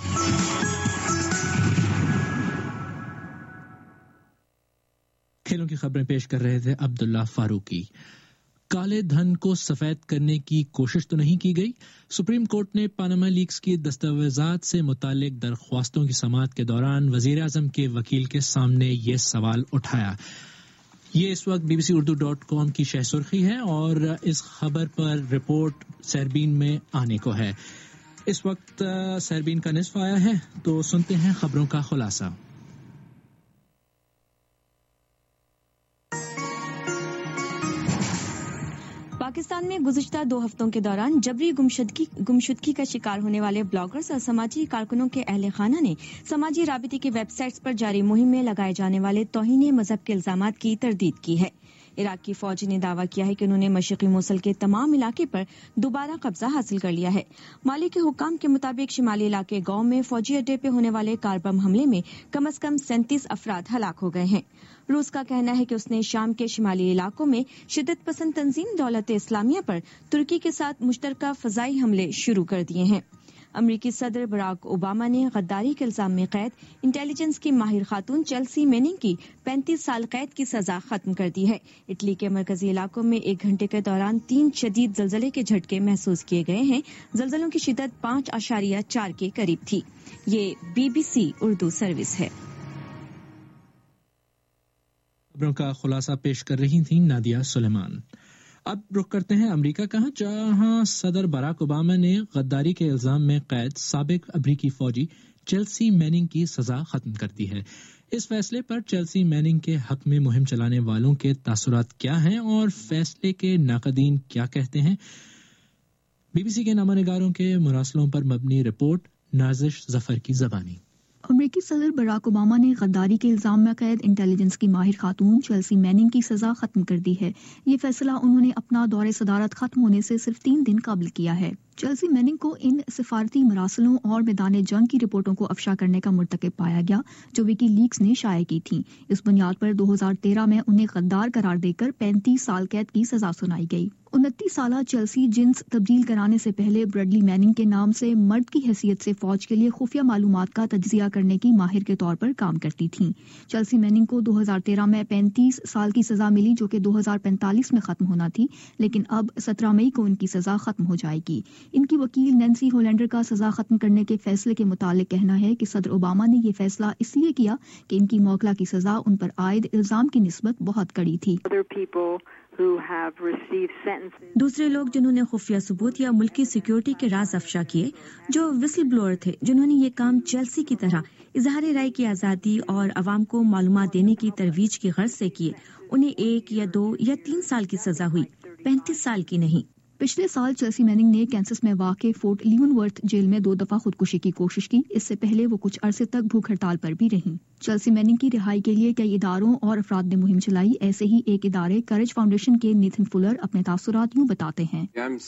کھیلوں کی خبریں پیش کر رہے تھے عبداللہ فاروقی. کالے دھن کو سفید کرنے کی کوشش تو نہیں کی گئی؟ سپریم کورٹ نے پاناما لیکس کی دستاویزات سے متعلق درخواستوں کی سماعت کے دوران وزیر اعظم کے وکیل کے سامنے یہ سوال اٹھایا. یہ اس وقت bbcurdu.com کی شہ سرخی ہے اور اس خبر پر رپورٹ سیربین میں آنے کو ہے. اس وقت سیربین کا نصف آیا ہے، تو سنتے ہیں خبروں کا خلاصہ. پاکستان میں گزشتہ 2 ہفتوں کے دوران جبری گمشدگی کا شکار ہونے والے بلاگرز اور سماجی کارکنوں کے اہل خانہ نے سماجی رابطے کی ویب سائٹس پر جاری مہم میں لگائے جانے والے توہین مذہب کے الزامات کی تردید کی ہے. عراق کی فوج نے دعویٰ کیا ہے کہ انہوں نے مشرقی موصل کے تمام علاقے پر دوبارہ قبضہ حاصل کر لیا ہے۔ مالی کے حکام کے مطابق شمالی علاقے گاؤں میں فوجی اڈے پہ ہونے والے کار بم حملے میں کم از کم 37 افراد ہلاک ہو گئے ہیں۔ روس کا کہنا ہے کہ اس نے شام کے شمالی علاقوں میں شدت پسند تنظیم دولت اسلامیہ پر ترکی کے ساتھ مشترکہ فضائی حملے شروع کر دیے ہیں۔ امریکی صدر براک اوباما نے غداری کے الزام میں قید انٹیلیجنس کی ماہر خاتون چیلسی میننگ کی 35 سال قید کی سزا ختم کر دی ہے۔ اٹلی کے مرکزی علاقوں میں 1 گھنٹے کے دوران 3 شدید زلزلے کے جھٹکے محسوس کیے گئے ہیں۔ زلزلوں کی شدت 5.4 کے قریب تھی۔ یہ BBC اردو سروس ہے۔ خبروں کا خلاصہ پیش کر رہی تھیں نادیہ سلیمان۔ اب رخ کرتے ہیں امریکہ کا، جہاں صدر براک اوباما نے غداری کے الزام میں قید سابق امریکی فوجی چیلسی میننگ کی سزا ختم کر دی ہے۔ اس فیصلے پر چیلسی میننگ کے حق میں مہم چلانے والوں کے تاثرات کیا ہیں اور فیصلے کے ناقدین کیا کہتے ہیں؟ BBC کے نامہ نگاروں کے مراسلوں پر مبنی رپورٹ، نازش ظفر کی زبانی۔ امریکی صدر براک اوباما نے غداری کے الزام میں قید انٹیلیجنس کی ماہر خاتون چیلسی میننگ کی سزا ختم کر دی ہے۔ یہ فیصلہ انہوں نے اپنا دور صدارت ختم ہونے سے صرف 3 دن قبل کیا ہے۔ چیلسی میننگ کو ان سفارتی مراسلوں اور میدان جنگ کی رپورٹوں کو افشا کرنے کا مرتکب پایا گیا جو وکی لیکس نے شائع کی تھیں۔ اس بنیاد پر 2013 میں انہیں غدار قرار دے کر 35 سال قید کی سزا سنائی گئی۔ 29 سالہ چیلسی جنس تبدیل کرانے سے پہلے برڈلی میننگ کے نام سے مرد کی حیثیت سے فوج کے لیے خفیہ معلومات کا تجزیہ کرنے کی ماہر کے طور پر کام کرتی تھیں۔ چیلسی میننگ کو 2013 میں 35 سال کی سزا ملی جو کہ 2045 میں ختم ہونا تھی، لیکن اب 17 مئی کو ان کی سزا ختم ہو جائے گی۔ ان کی وکیل نینسی ہولینڈر کا سزا ختم کرنے کے فیصلے کے متعلق کہنا ہے کہ صدر اوباما نے یہ فیصلہ اس لیے کیا کہ ان کی موکلا کی سزا ان پر عائد الزام کی نسبت بہت کڑی تھی۔ دوسرے لوگ جنہوں نے خفیہ ثبوت یا ملکی سیکیورٹی کے راز افشا کیے، جو وسل بلوئر تھے، جنہوں نے یہ کام چیلسی کی طرح اظہار رائے کی آزادی اور عوام کو معلومات دینے کی ترویج کی غرض سے کیے، انہیں 1 یا 2 یا 3 سال کی سزا ہوئی، 35 سال کی نہیں۔ پچھلے سال چیلسی میننگ نے کینسس میں واقع فورٹ لیونورتھ جیل میں 2 دفعہ خودکشی کی کوشش کی۔ اس سے پہلے وہ کچھ عرصے تک بھوک ہڑتال پر بھی رہیں۔ چیلسی میننگ کی رہائی کے لیے کئی اداروں اور افراد نے مہم چلائی۔ ایسے ہی ایک ادارے کرج فاؤنڈیشن کے نیتھن فلر اپنے تاثرات یوں بتاتے ہیں۔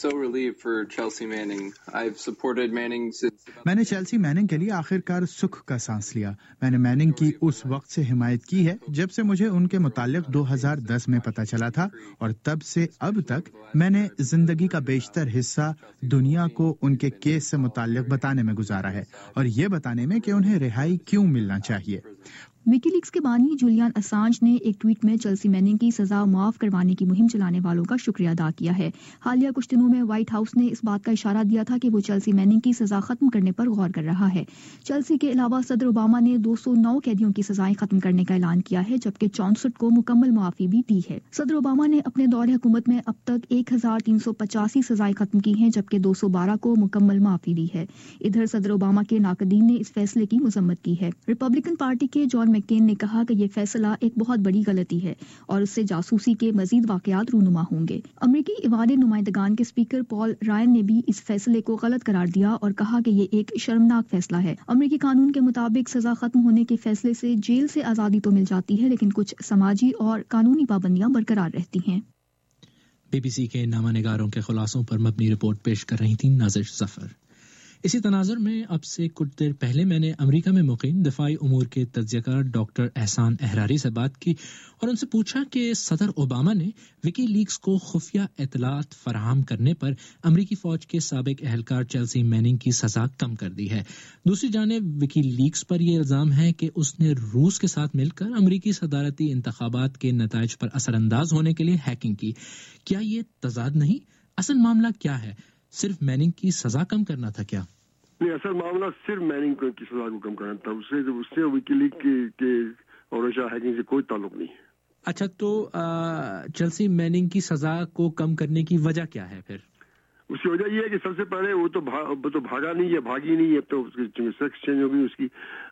میں نے چیلسی میننگ کے لیے آخرکار سکھ کا سانس لیا۔ میں نے میننگ کی اس وقت سے حمایت کی ہے جب سے مجھے ان کے متعلق 2010 میں پتہ چلا تھا، اور تب سے اب تک میں نے زندگی کا بیشتر حصہ دنیا کو ان کے کیس سے متعلق بتانے میں گزارا ہے، اور یہ بتانے میں کہ انہیں رہائی کیوں ملنا چاہیے۔ وکی لیکس کے بانی جولیان اسانج نے ایک ٹویٹ میں چیلسی میننگ کی سزا معاف کروانے کی مہم چلانے والوں کا شکریہ ادا کیا ہے۔ حالیہ کچھ دنوں میں وائٹ ہاؤس نے اس بات کا اشارہ دیا تھا کہ وہ چیلسی میننگ کی سزا ختم کرنے پر غور کر رہا ہے۔ چیلسی کے علاوہ صدر اوباما نے 209 قیدیوں کی سزائیں ختم کرنے کا اعلان کیا ہے، جبکہ 64 کو مکمل معافی بھی دی ہے۔ صدر اوباما نے اپنے دور حکومت میں اب تک 1385 سزائیں ختم کی ہیں، جبکہ 212 کو مکمل معافی دی ہے۔ ادھر صدر اوباما کے ناقدین نے اس فیصلے کی مذمت کی ہے۔ ریپبلکن پارٹی کے جان مکین نے کہا کہ یہ فیصلہ ایک بہت بڑی غلطی ہے اور اس سے جاسوسی کے مزید واقعات رونما ہوں گے۔ امریکی ایوان نمائندگان کے اسپیکر پال رائن نے بھی اس فیصلے کو غلط قرار دیا اور کہا کہ یہ ایک شرمناک فیصلہ ہے۔ امریکی قانون کے مطابق سزا ختم ہونے کے فیصلے سے جیل سے آزادی تو مل جاتی ہے، لیکن کچھ سماجی اور قانونی پابندیاں برقرار رہتی ہیں۔ BBC کے نامہ نگاروں کے خلاصوں پر مبنی رپورٹ پیش کر رہی تھیں نازش ظفر۔ اسی تناظر میں اب سے کچھ دیر پہلے میں نے امریکہ میں مقیم دفاعی امور کے تجزیہ کار ڈاکٹر احسان احراری سے بات کی اور ان سے پوچھا کہ صدر اوباما نے وکی لیکس کو خفیہ اطلاعات فراہم کرنے پر امریکی فوج کے سابق اہلکار چیلسی میننگ کی سزا کم کر دی ہے۔ دوسری جانب وکی لیکس پر یہ الزام ہے کہ اس نے روس کے ساتھ مل کر امریکی صدارتی انتخابات کے نتائج پر اثر انداز ہونے کے لیے ہیکنگ کی۔ کیا یہ تضاد نہیں؟ اصل معاملہ کیا ہے؟ صرف میننگ کی سزا کم کرنا تھا کیا؟ نہیں، اصل معاملہ صرف میننگ کی سزا کو کم کرنا تھا، اس سے وکی لیک کے اور رشیا ہیکنگ سے کوئی تعلق نہیں ہے۔ اچھا، تو چیلسی میننگ کی سزا کو کم کرنے کی وجہ کیا ہے پھر؟ اس کی وجہ یہ ہے کہ سب سے پہلے وہ تو بھاگا نہیں ہے، بھاگی نہیں ہے، تو سیکس چینج ہو گئی اس کی۔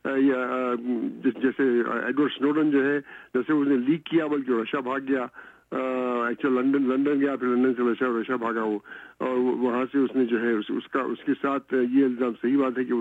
جیسے ایڈورڈ سنوڈن جو ہے، جیسے اس نے لیک کیا بلکہ رشیا بھاگ گیا، لندن گیا، پھر لندن سے رشیا بھاگا وہ، اور وہاں سے اس نے جو ہے اس کے ساتھ یہ الزام، صحیح بات ہے کہ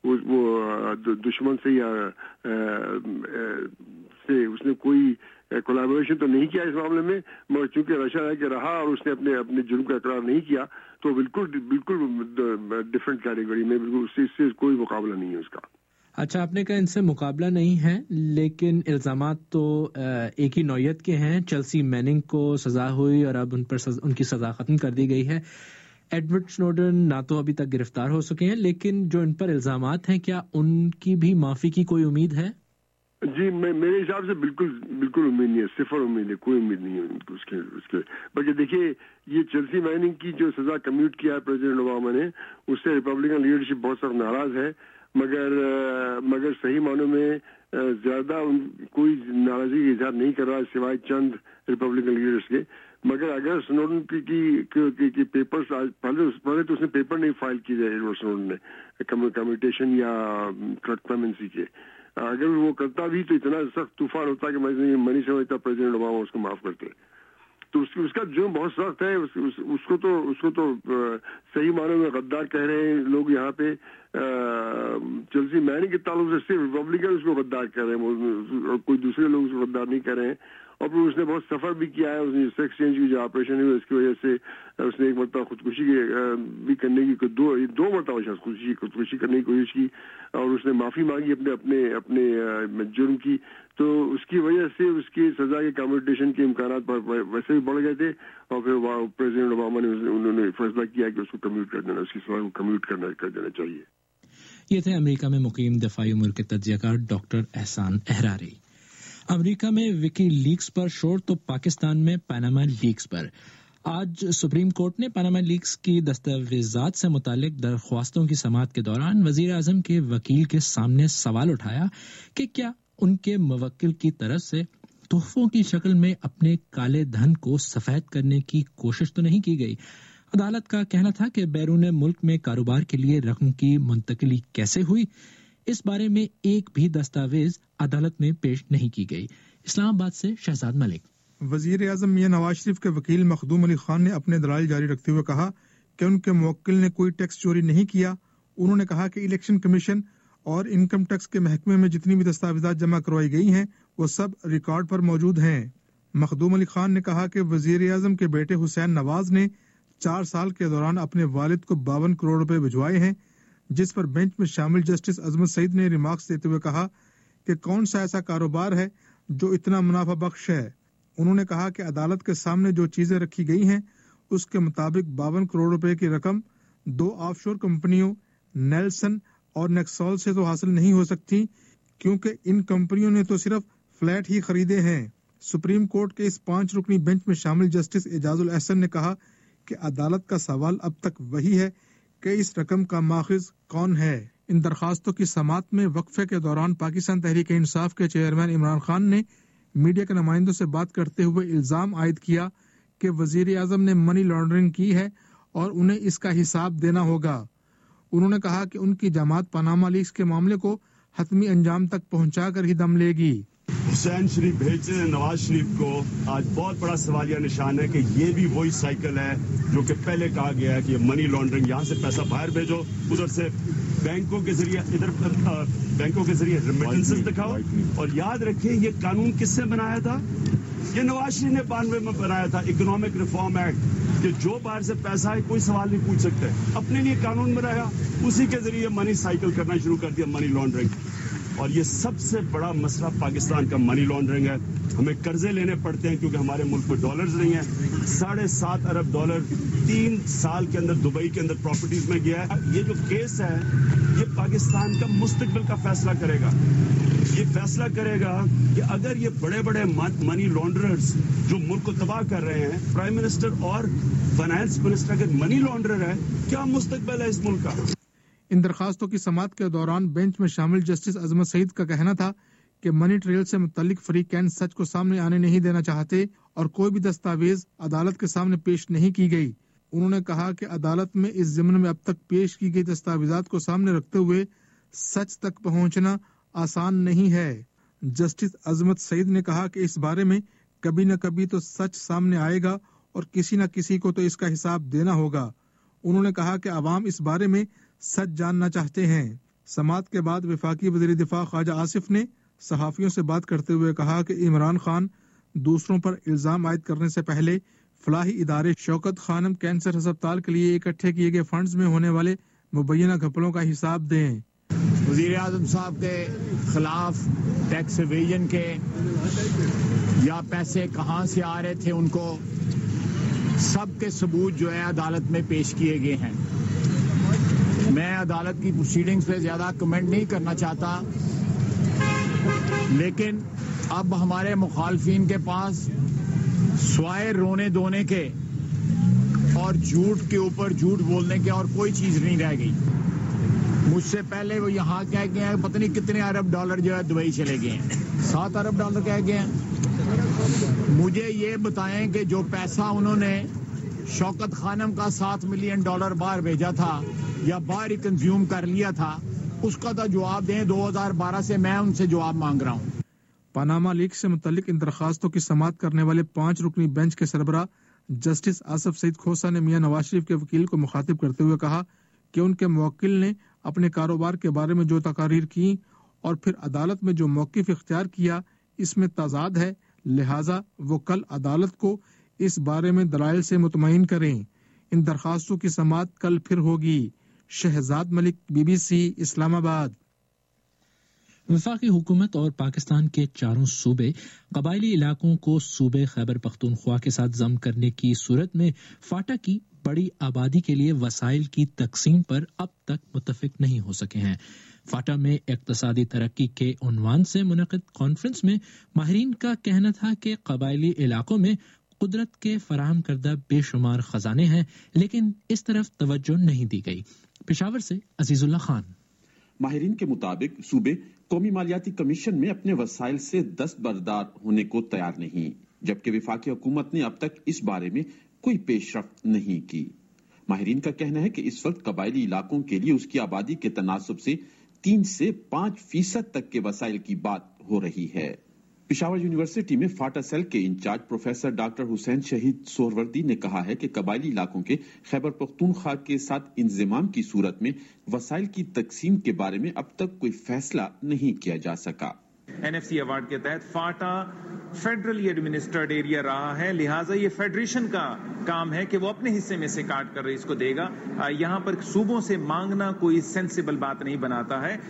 وہ دشمن سے یا سے اس نے کوئی کولیبوریشن تو نہیں کیا اس معاملے میں، مگر چونکہ رشا کہ رہا اور اس نے اپنے جرم کا اقرار نہیں کیا تو بالکل ڈفرینٹ کیٹیگری میں، بالکل اس سے کوئی مقابلہ نہیں ہے اس کا۔ اچھا، آپ نے کہا ان سے مقابلہ نہیں ہے، لیکن الزامات تو ایک ہی نوعیت کے ہیں۔ چیلسی میننگ کو سزا ہوئی اور اب ان کی سزا ختم کر دی گئی ہے۔ ایڈورڈ سنوڈن نہ تو ابھی تک گرفتار ہو سکے ہیں، لیکن جو ان پر الزامات ہیں کیا ان کی بھی معافی کی کوئی امید ہے؟ جی میرے حساب سے بالکل امید نہیں ہے، صفر امید ہے، کوئی امید نہیں ہے اس کے بلکہ دیکھیے یہ چیلسی میننگ کی جو سزا کمیوٹ کیا ہے پریزیڈنٹ اوباما نے، اس سے ریپبلکن لیڈرشپ بہت سخت ناراض ہے، مگر صحیح معنوں میں زیادہ کوئی ناراضگی کا اظہار نہیں کر رہا سوائے چند ریپبلکن لیڈرز کے۔ مگر اگر سنوڈن کی پیپرز پہلے تو اس نے پیپر نہیں فائل کی جائے ایڈورڈ سنوڈن نے کمیوٹیشن یا کلیمنسی کے، اگر وہ کرتا بھی تو اتنا سخت طوفان ہوتا کہ میں نہیں سمجھتا پریزیڈنٹ اوباما اس کو معاف کرتے۔ تو اس کا جرم بہت سخت ہے، اس کو تو صحیح معنوں میں غدار کہہ رہے ہیں لوگ یہاں پہ۔ چیلسی میننگ کے تعلق سے صرف ریپبلکن اس کو غدار کہہ رہے ہیں، اور کوئی دوسرے لوگ اس کو غدار نہیں کہہ رہے ہیں۔ اور پھر اس نے بہت سفر بھی کیا ہے، اس نے سیکس چینج کی جو آپریشن ہوئی اس کی وجہ سے اس نے ایک مرتبہ خودکشی بھی کرنے کی دو مرتبہ خودکشی کرنے کی کوشش کی، اور اس نے معافی مانگی اپنے جرم کی، تو اس کی وجہ سے اس کی سزا کے کمیوٹیشن کے امکانات ویسے بھی بڑھ گئے تھے، اور پھر پریزیڈنٹ اوباما نے انہوں نے فیصلہ کیا کہ اس کو کمیوٹ کر دینا، اس کی سزا کو کمیوٹ کر دینا چاہیے۔ یہ تھے امریکہ میں مقیم دفاعی امور کے تجزیہ کار ڈاکٹر احسان احراری۔ امریکہ میں وکی لیکس پر شور تو پاکستان میں پاناما لیکس پر۔ آج سپریم کورٹ نے پاناما لیکس کی دستاویزات سے متعلق درخواستوں کی سماعت کے دوران وزیر اعظم کے وکیل کے سامنے سوال اٹھایا کہ کیا ان کے موکل کی طرف سے تحفوں کی شکل میں اپنے کالے دھن کو سفید کرنے کی کوشش تو نہیں کی گئی۔ عدالت کا کہنا تھا کہ بیرون ملک میں کاروبار کے لیے رقم کی منتقلی کیسے ہوئی، اس بارے میں ایک بھی دستاویز عدالت میں پیش نہیں کی گئی۔ اسلام آباد سے شہزاد ملک۔ وزیر اعظم میاں نواز شریف کے وکیل مخدوم علی خان نے اپنے دلائل جاری رکھتے ہوئے کہا کہ ان کے موکل نے کوئی ٹیکس چوری نہیں کیا۔ انہوں نے کہا کہ الیکشن کمیشن اور انکم ٹیکس کے محکمے میں جتنی بھی دستاویزات جمع کروائی گئی ہیں وہ سب ریکارڈ پر موجود ہیں۔ مخدوم علی خان نے کہا کہ وزیر اعظم کے بیٹے حسین نواز نے 4 سال کے دوران اپنے والد کو 52 کروڑ روپے بھجوائے ہیں، جس پر بینچ میں شامل جسٹس عظمت سعید نے ریمارکس دیتے ہوئے کہا کہ کون سا ایسا کاروبار ہے جو اتنا منافع بخش ہے۔ انہوں نے کہا کہ عدالت کے سامنے جو چیزیں رکھی گئی ہیں اس کے مطابق 52 کروڑ روپے کی رقم 2 آف شور کمپنیوں نیلسن اور نیکسول سے تو حاصل نہیں ہو سکتی، کیونکہ ان کمپنیوں نے تو صرف فلیٹ ہی خریدے ہیں۔ سپریم کورٹ کے اس 5 رکنی بینچ میں شامل جسٹس اعجاز الاحسن نے کہا کہ عدالت کا سوال اب تک وہی ہے کہ اس رقم کا ماخذ کون ہے۔ ان درخواستوں کی سماعت میں وقفے کے دوران پاکستان تحریک انصاف کے چیئرمین عمران خان نے میڈیا کے نمائندوں سے بات کرتے ہوئے الزام عائد کیا کہ وزیر اعظم نے منی لانڈرنگ کی ہے اور انہیں اس کا حساب دینا ہوگا۔ انہوں نے کہا کہ ان کی جماعت پاناما لیکس کے معاملے کو حتمی انجام تک پہنچا کر ہی دم لے گی۔ حسین شریف بھیجتے ہیں نواز شریف کو، آج بہت بڑا سوالیہ نشان ہے کہ یہ بھی وہی سائیکل ہے جو کہ پہلے کہا گیا ہے کہ یہ منی لانڈرنگ، یہاں سے پیسہ باہر بھیجو، ادھر سے بینکوں کے ذریعے ریمیٹنسز دکھاؤ۔ اور یاد رکھیں یہ قانون کس سے بنایا تھا؟ یہ نواز شریف نے 92 میں بنایا تھا، اکنامک ریفارم ایکٹ، کہ جو باہر سے پیسہ ہے کوئی سوال نہیں پوچھ سکتے، اپنے لیے قانون بنایا، اسی کے ذریعے منی سائیکل کرنا شروع کر دیا، منی لانڈرنگ۔ اور یہ سب سے بڑا مسئلہ پاکستان کا منی لانڈرنگ ہے۔ ہمیں قرضے لینے پڑتے ہیں کیونکہ ہمارے ملک میں ڈالرز نہیں ہیں۔ 7.5 ارب ڈالر 3 سال کے اندر دبئی کے اندر پراپرٹیز میں گیا ہے۔ یہ جو کیس ہے یہ پاکستان کا مستقبل کا فیصلہ کرے گا۔ یہ فیصلہ کرے گا کہ اگر یہ بڑے بڑے منی لانڈررز جو ملک کو تباہ کر رہے ہیں، پرائم منسٹر اور فائنانس منسٹر اگر منی لانڈرر ہے، کیا مستقبل ہے اس ملک کا؟ ان درخواستوں کی سماعت کے دوران بینچ میں شامل جسٹس عظمت سعید کا کہنا تھا کہ منی ٹریل سے متعلق فریقین سچ کو سامنے آنے نہیں دینا چاہتے اور کوئی بھی دستاویز عدالت کے سامنے پیش نہیں کی گئی۔ انہوں نے کہا کہ عدالت میں اس ضمن میں اب تک پیش کی گئی دستاویزات کو سامنے رکھتے ہوئے سچ تک پہنچنا آسان نہیں ہے۔ جسٹس عظمت سعید نے کہا کہ اس بارے میں کبھی نہ کبھی تو سچ سامنے آئے گا اور کسی نہ کسی کو تو اس کا حساب دینا ہوگا۔ انہوں نے کہا کہ عوام اس بارے میں سچ جاننا چاہتے ہیں۔ سماعت کے بعد وفاقی وزیر دفاع خواجہ آصف نے صحافیوں سے بات کرتے ہوئے کہا کہ عمران خان دوسروں پر الزام عائد کرنے سے پہلے فلاحی ادارے شوکت خانم کینسر ہسپتال کے لیے اکٹھے کیے گئے فنڈز میں ہونے والے مبینہ گھپلوں کا حساب دیں۔ وزیر اعظم صاحب کے خلاف ٹیکس ایویژن کے یا پیسے کہاں سے آ رہے تھے، ان کو سب کے ثبوت جو ہے عدالت میں پیش کیے گئے ہیں۔ میں عدالت کی پروسیڈنگز پہ زیادہ کمنٹ نہیں کرنا چاہتا، لیکن اب ہمارے مخالفین کے پاس سوائے رونے دھونے کے اور جھوٹ کے اوپر جھوٹ بولنے کے اور کوئی چیز نہیں رہ گئی۔ مجھ سے پہلے وہ یہاں کہہ گئے ہیں پتہ نہیں کتنے ارب ڈالر جو ہے دبئی چلے گئے ہیں، 7 ارب ڈالر کہہ گئے ہیں۔ مجھے یہ بتائیں کہ جو پیسہ انہوں نے شوکت خانم کا $7 ملین باہر بھیجا تھا یا باہر ہی کنزیوم کر لیا تھا، اس کا تو جواب دیں۔ 2012 سے میں ان سے جواب مانگ رہا ہوں۔ پاناما لیک سے متعلق ان درخواستوں کی سماعت کرنے والے 5 رکنی بینچ کے سربراہ جسٹس آصف سعید کھوسہ نے میاں نواز شریف کے وکیل کو مخاطب کرتے ہوئے کہا کہ ان کے موکل نے اپنے کاروبار کے بارے میں جو تقاریر کی اور پھر عدالت میں جو موقف اختیار کیا اس میں تضاد ہے، لہٰذا وہ کل عدالت کو اس بارے میں دلائل سے مطمئن کریں۔ ان درخواستوں کی سماعت کل پھر ہوگی۔ شہزاد ملک، BBC اسلام آباد۔ وفاقی حکومت اور پاکستان کے 4 صوبے قبائلی علاقوں کو صوبے خیبر پختونخوا کے ساتھ ضم کرنے کی صورت میں فاٹا کی بڑی آبادی کے لیے وسائل کی تقسیم پر اب تک متفق نہیں ہو سکے ہیں۔ فاٹا میں اقتصادی ترقی کے عنوان سے منعقد کانفرنس میں ماہرین کا کہنا تھا کہ قبائلی علاقوں میں قدرت کے فراہم کردہ بے شمار خزانے ہیں، لیکن اس طرف توجہ نہیں دی گئی۔ پشاور سے عزیز اللہ خان۔ ماہرین کے مطابق صوبے قومی مالیاتی کمیشن میں اپنے وسائل سے دستبردار ہونے کو تیار نہیں، جبکہ وفاقی حکومت نے اب تک اس بارے میں کوئی پیش رفت نہیں کی۔ ماہرین کا کہنا ہے کہ اس وقت قبائلی علاقوں کے لیے اس کی آبادی کے تناسب سے 3 سے 5% تک کے وسائل کی بات ہو رہی ہے۔ پشاور یونیورسٹی میں فاٹا سیل کے in charge professor doctor Hussain Shaheed Suhrawardy نے کہا ہے کہ قبائلی علاقوں کے خیبر پختونخوا کے ساتھ انضمام کی صورت میں وسائل کی تقسیم کے بارے میں اب تک کوئی فیصلہ نہیں کیا جا سکا۔ NFC ایوارڈ کے تحت فاٹا فیڈرلی ایڈمنسٹرڈ ایریا رہا ہے، لہٰذا یہ فیڈریشن کا کام ہے کہ وہ اپنے حصے میں سے کاٹ کر اس کو دے گا۔ یہاں پر صوبوں سے مانگنا کوئی سینسیبل بات نہیں بناتا ہے۔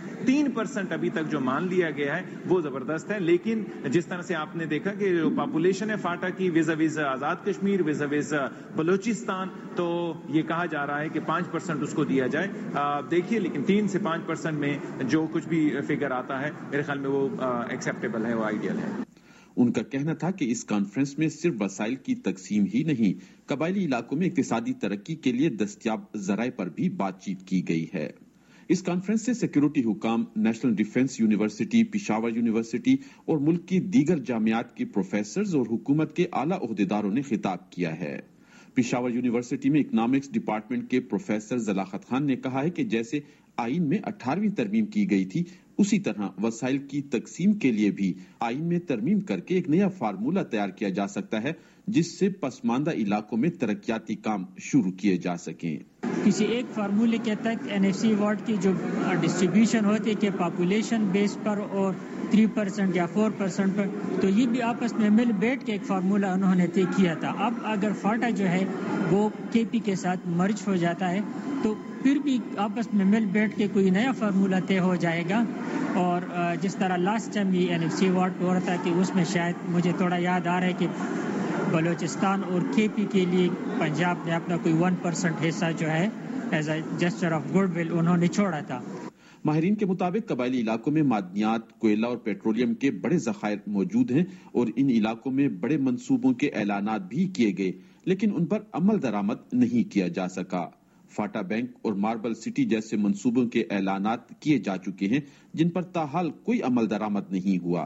3% ابھی تک جو مان لیا گیا ہے وہ زبردست ہے، لیکن جس طرح سے آپ نے دیکھا کہ جو پاپولیشن ہے فاٹا کی ویز آزاد کشمیر ویز بلوچستان، تو یہ کہا جا رہا ہے کہ 5% اس کو دیا جائے۔ دیکھیے لیکن 3 سے 5% میں جو کچھ بھی فگر آتا ہے میرے خیال میں وہ ایکسیپٹیبل ہے، وہ آئیڈیل ہے۔ ان کا کہنا تھا کہ اس کانفرنس میں صرف وسائل کی تقسیم ہی نہیں، قبائلی علاقوں میں اقتصادی ترقی کے لیے دستیاب ذرائع پر بھی بات چیت کی گئی ہے۔ اس کانفرنس سے سیکیورٹی حکام، national defence university, Peshawar university اور ملک کی دیگر جامعات کے پروفیسرز اور حکومت کے اعلیٰ عہدیداروں نے خطاب کیا ہے۔ پشاور یونیورسٹی میں اکنامکس ڈپارٹمنٹ کے پروفیسر ذلاخت خان نے کہا ہے کہ جیسے آئین میں 18ویں ترمیم کی گئی تھی، اسی طرح وسائل کی تقسیم کے لیے بھی آئین میں ترمیم کر کے ایک نیا فارمولہ تیار کیا جا سکتا ہے جس سے پسماندہ علاقوں میں ترقیاتی کام شروع کیے جا سکیں۔ کسی ایک فارمولے کے تحت NFC ایوارڈ کی جو ڈسٹریبیوشن ہوتی ہے کہ پاپولیشن بیس پر اور 3% یا 4% پر، تو یہ بھی آپس میں مل بیٹھ کے ایک فارمولہ انہوں نے طے کیا تھا۔ اب اگر فاٹا جو ہے وہ KP کے ساتھ مرج ہو جاتا ہے تو پھر بھی آپس میں مل بیٹھ کے کوئی نیا فارمولہ طے ہو جائے گا، اور جس طرح لاسٹ ٹائم یہ NFC ایوارڈ ہو رہا تھا کہ اس میں شاید مجھے تھوڑا یاد آ رہا ہے کہ بلوچستان اور KP کے لیے پنجاب نے اپنا کوئی 1% حصہ جو ہے as a gesture of goodwill انہوں نے چھوڑا تھا۔ ماہرین کے مطابق قبائلی علاقوں میں معدنیات، کوئلہ اور پیٹرولیم کے بڑے ذخائر موجود ہیں اور ان علاقوں میں بڑے منصوبوں کے اعلانات بھی کیے گئے، لیکن ان پر عمل درآمد نہیں کیا جا سکا۔ فاٹا بینک اور ماربل سٹی جیسے منصوبوں کے اعلانات کیے جا چکے ہیں جن پر تاحال کوئی عمل درآمد نہیں ہوا۔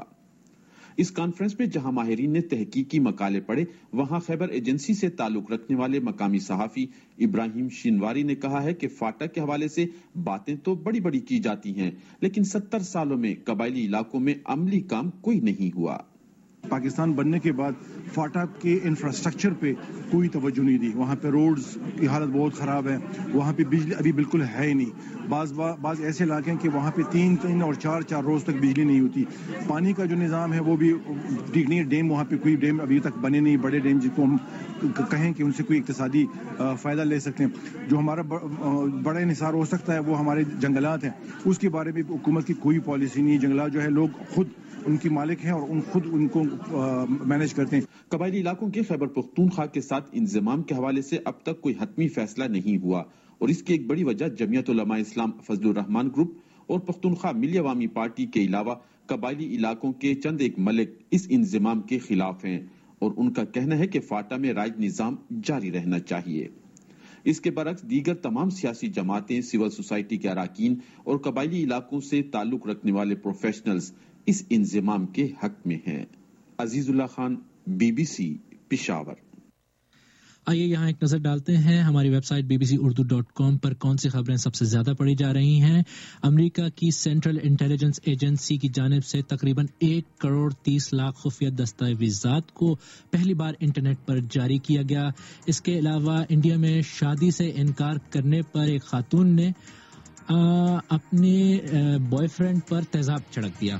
اس کانفرنس میں جہاں ماہرین نے تحقیقی مقالے پڑھے، وہاں خیبر ایجنسی سے تعلق رکھنے والے مقامی صحافی ابراہیم شینواری نے کہا ہے کہ فاٹا کے حوالے سے باتیں تو بڑی بڑی کی جاتی ہیں، لیکن 70 سالوں میں قبائلی علاقوں میں عملی کام کوئی نہیں ہوا۔ پاکستان بننے کے بعد فاٹا کے انفراسٹرکچر پہ کوئی توجہ نہیں دی. وہاں پہ روڈز کی حالت بہت خراب ہے, وہاں پہ بجلی ابھی بالکل ہے ہی نہیں. بعض ایسے علاقے ہیں کہ وہاں پہ 3 اور 4 روز تک بجلی نہیں ہوتی. پانی کا جو نظام ہے وہ بھی ٹھیک نہیں ہے. ڈیم وہاں پہ کوئی ڈیم ابھی تک بنے نہیں, بڑے ڈیم جس کو ہم کہیں کہ ان سے کوئی اقتصادی فائدہ لے سکتے ہیں. جو ہمارا بڑا انحصار ہو سکتا ہے وہ ہمارے جنگلات ہیں, اس کے بارے میں حکومت کی کوئی پالیسی نہیں. جنگلات جو ہے لوگ خود ان کی مالک ہیں اور خود ان کو مینج کرتے ہیں. قبائلی علاقوں کے خیبر پختونخوا کے ساتھ انضمام کے حوالے سے اب تک کوئی حتمی فیصلہ نہیں ہوا, اور اس کی ایک بڑی وجہ جمعیت علماء اسلام فضل الرحمان گروپ اور پختونخوا ملی عوامی پارٹی کے علاوہ قبائلی علاقوں کے چند ایک ملک اس انضمام کے خلاف ہیں, اور ان کا کہنا ہے کہ فاٹا میں رائج نظام جاری رہنا چاہیے. اس کے برعکس دیگر تمام سیاسی جماعتیں, سول سوسائٹی کے اراکین اور قبائلی علاقوں سے تعلق رکھنے والے پروفیشنلز اس انضمام کے حق میں ہیں. عزیز اللہ خان, BBC, پشاور. آئیے یہاں ایک نظر ڈالتے ہیں ہماری ویب سائٹ bbcurdu.com پر کون سی خبریں سب سے زیادہ پڑھی جا رہی ہیں. امریکہ کی سینٹرل انٹیلیجنس ایجنسی کی جانب سے تقریباً 1 کروڑ 30 لاکھ خفیہ دستاویزات کو پہلی بار انٹرنیٹ پر جاری کیا گیا. اس کے علاوہ انڈیا میں شادی سے انکار کرنے پر ایک خاتون نے اپنے بوائے فرینڈ پر تیزاب چھڑک دیا.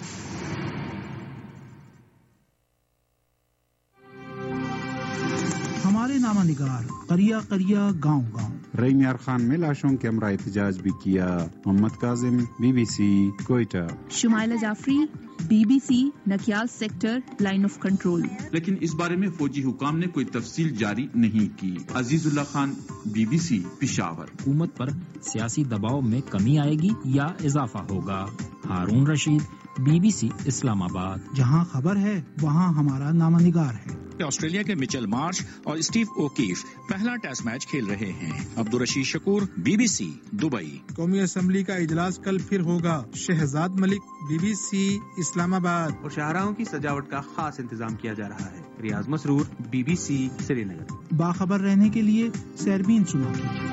ہمارے نامہ نگار قریہ قریہ گاؤں گاؤں. رئی میار خان میں لاشوں کے ہمراہ احتجاج بھی کیا. Muhammad Kazim, BBC, Quetta. Shumaila Jafri, BBC, Nakyal sector, line of control. لیکن اس بارے میں فوجی حکام نے کوئی تفصیل جاری نہیں کی. عزیز اللہ خان, BBC, پشاور. حکومت پر سیاسی دباؤ میں کمی آئے گی یا اضافہ ہوگا؟ ہارون رشید, BBC, اسلام آباد. جہاں خبر ہے وہاں ہمارا نامہ نگار ہے. آسٹریلیا کے مچل مارش اور اسٹیو اوکیف پہلا ٹیسٹ میچ کھیل رہے ہیں. Abdul Rashid Shakoor, BBC, Dubai. قومی اسمبلی کا اجلاس کل پھر ہوگا. شہزاد ملک, BBC, اسلام آباد. اور شاہراہوں کی سجاوٹ کا خاص انتظام کیا جا رہا ہے. ریاض مسرور, BBC, سری نگر. باخبر رہنے کے لیے سیربین سنا کیجیے.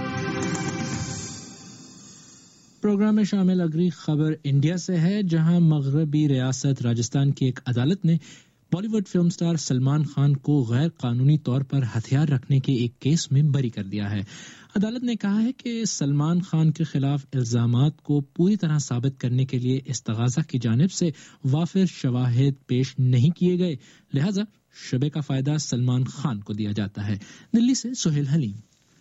پروگرام میں شامل اگلی خبر انڈیا سے ہے, جہاں مغربی ریاست راجستھان کی ایک عدالت نے Bollywood film star Salman Khan کو غیر قانونی طور پر ہتھیار رکھنے کے ایک کیس میں بری کر دیا ہے. عدالت نے کہا ہے کہ سلمان خان کے خلاف الزامات کو پوری طرح ثابت کرنے کے لیے استغاثہ کی جانب سے وافر شواہد پیش نہیں کیے گئے, لہذا شبے کا فائدہ سلمان خان کو دیا جاتا ہے. دلی سے سہیل حلیم.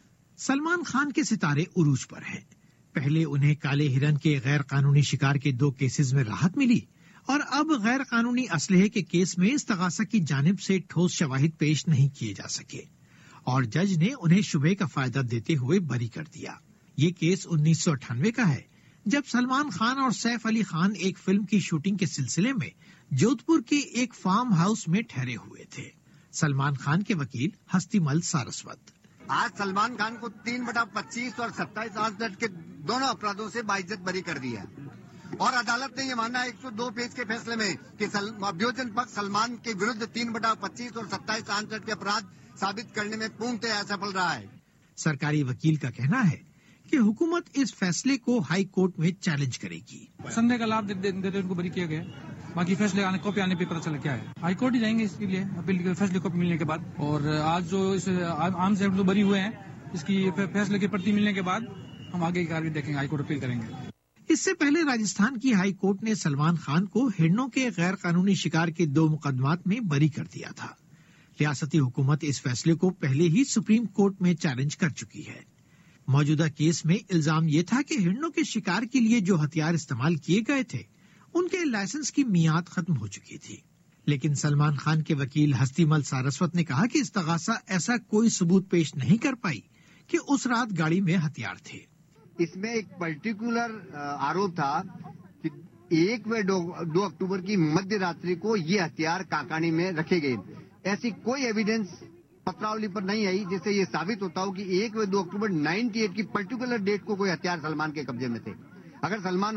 سلمان خان کے ستارے عروج پر ہیں. پہلے انہیں کالے ہرن کے غیر قانونی شکار کے 2 کیسز میں راحت ملی, اور اب غیر قانونی اسلحے کے کیس میں استغاثہ کی جانب سے ٹھوس شواہد پیش نہیں کیے جا سکے, اور جج نے انہیں شبے کا فائدہ دیتے ہوئے بری کر دیا. یہ کیس 1998 کا ہے, جب سلمان خان اور سیف علی خان ایک فلم کی شوٹنگ کے سلسلے میں جودھ پور کے ایک فارم ہاؤس میں ٹھہرے ہوئے تھے. سلمان خان کے وکیل ہستی مل سارسوت. آج سلمان خان کو 3/25 اور 27 کے دونوں اپرادھوں سے باعزت بری کر دیا, اور عدالت نے یہ مانا 102 پیج کے فیصلے میں کہ ابھیوجن پکش سلمان کے ورد 3/25 اور 27 کے اپرادھ ثابت کرنے میں پورنتیا اسفل رہا ہے. سرکاری وکیل کا کہنا ہے کہ حکومت اس فیصلے کو ہائی کورٹ میں چیلنج کرے گی. سندے کا لابھ دیتے ان کو بری کیا گیا, باقی فیصلے کاپی آنے پہ پتہ چلا کیا ہے. ہائی کورٹ ہی جائیں گے اس کے لیے اپیل کے فیصلے کاپی ملنے کے بعد, اور آج جو اس عام سے جو بری ہوئے ہیں اس کی فیصلے کی پرتی ملنے کے بعد ہم آگے کی کارروائی دیکھیں گے, ہائی کورٹ اپیل کریں گے. اس سے پہلے راجستھان کی ہائی کورٹ نے سلمان خان کو ہرنوں کے غیر قانونی شکار کے 2 مقدمات میں بری کر دیا تھا. ریاستی حکومت اس فیصلے کو پہلے ہی سپریم کورٹ میں چیلنج کر چکی ہے. موجودہ کیس میں الزام یہ تھا کہ ہرنوں کے شکار کے لیے جو ہتھیار استعمال کیے گئے تھے ان کے لائسنس کی میعاد ختم ہو چکی تھی. لیکن سلمان خان کے وکیل ہستی مل سارسوت نے کہا کہ استغاثہ ایسا کوئی ثبوت پیش نہیں کر پائی کہ اس رات گاڑی میں ہتھیار تھے. اس میں ایک پرٹیکولر آروپ تھا کہ 1 و 2 اکتوبر کی مدھیہ راتری کو یہ ہتھیار کانکانی میں رکھے گئے. ایسی کوئی ایویڈنس پتراولی پر نہیں آئی جس سے یہ ثابت ہوتا ہو کہ 1 و 2 اکتوبر 98 کی پرٹیکولر ڈیٹ کو کوئی ہتھیار سلمان کے قبضے میں تھے. اگر سلمان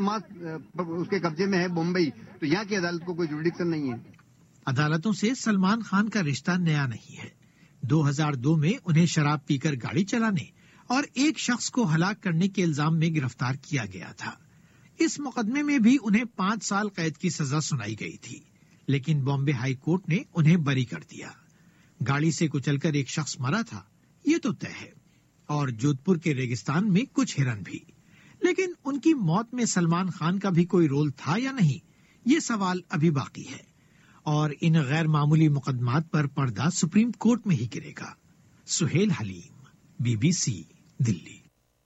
اس کے قبضے میں ہے بمبئی, تو یہاں کی عدالت کو کوئی جوریڈکشن نہیں ہے. عدالتوں سے سلمان خان کا رشتہ نیا نہیں ہے. 2002 میں انہیں شراب پی کر گاڑی چلانے اور ایک شخص کو ہلاک کرنے کے الزام میں گرفتار کیا گیا تھا. اس مقدمے میں بھی انہیں 5 سال قید کی سزا سنائی گئی تھی, لیکن بامبے ہائی کورٹ نے انہیں بری کر دیا۔ گاڑی سے کچل کر ایک شخص مرا تھا، یہ تو طے ہے، اور جودھ پور کے ریگستان میں کچھ ہرن بھی، لیکن ان کی موت میں سلمان خان کا بھی کوئی رول تھا یا نہیں، یہ سوال ابھی باقی ہے، اور ان غیر معمولی مقدمات پر پردہ سپریم کورٹ میں ہی گرے گا۔ سہیل حلیم، BBC دلی۔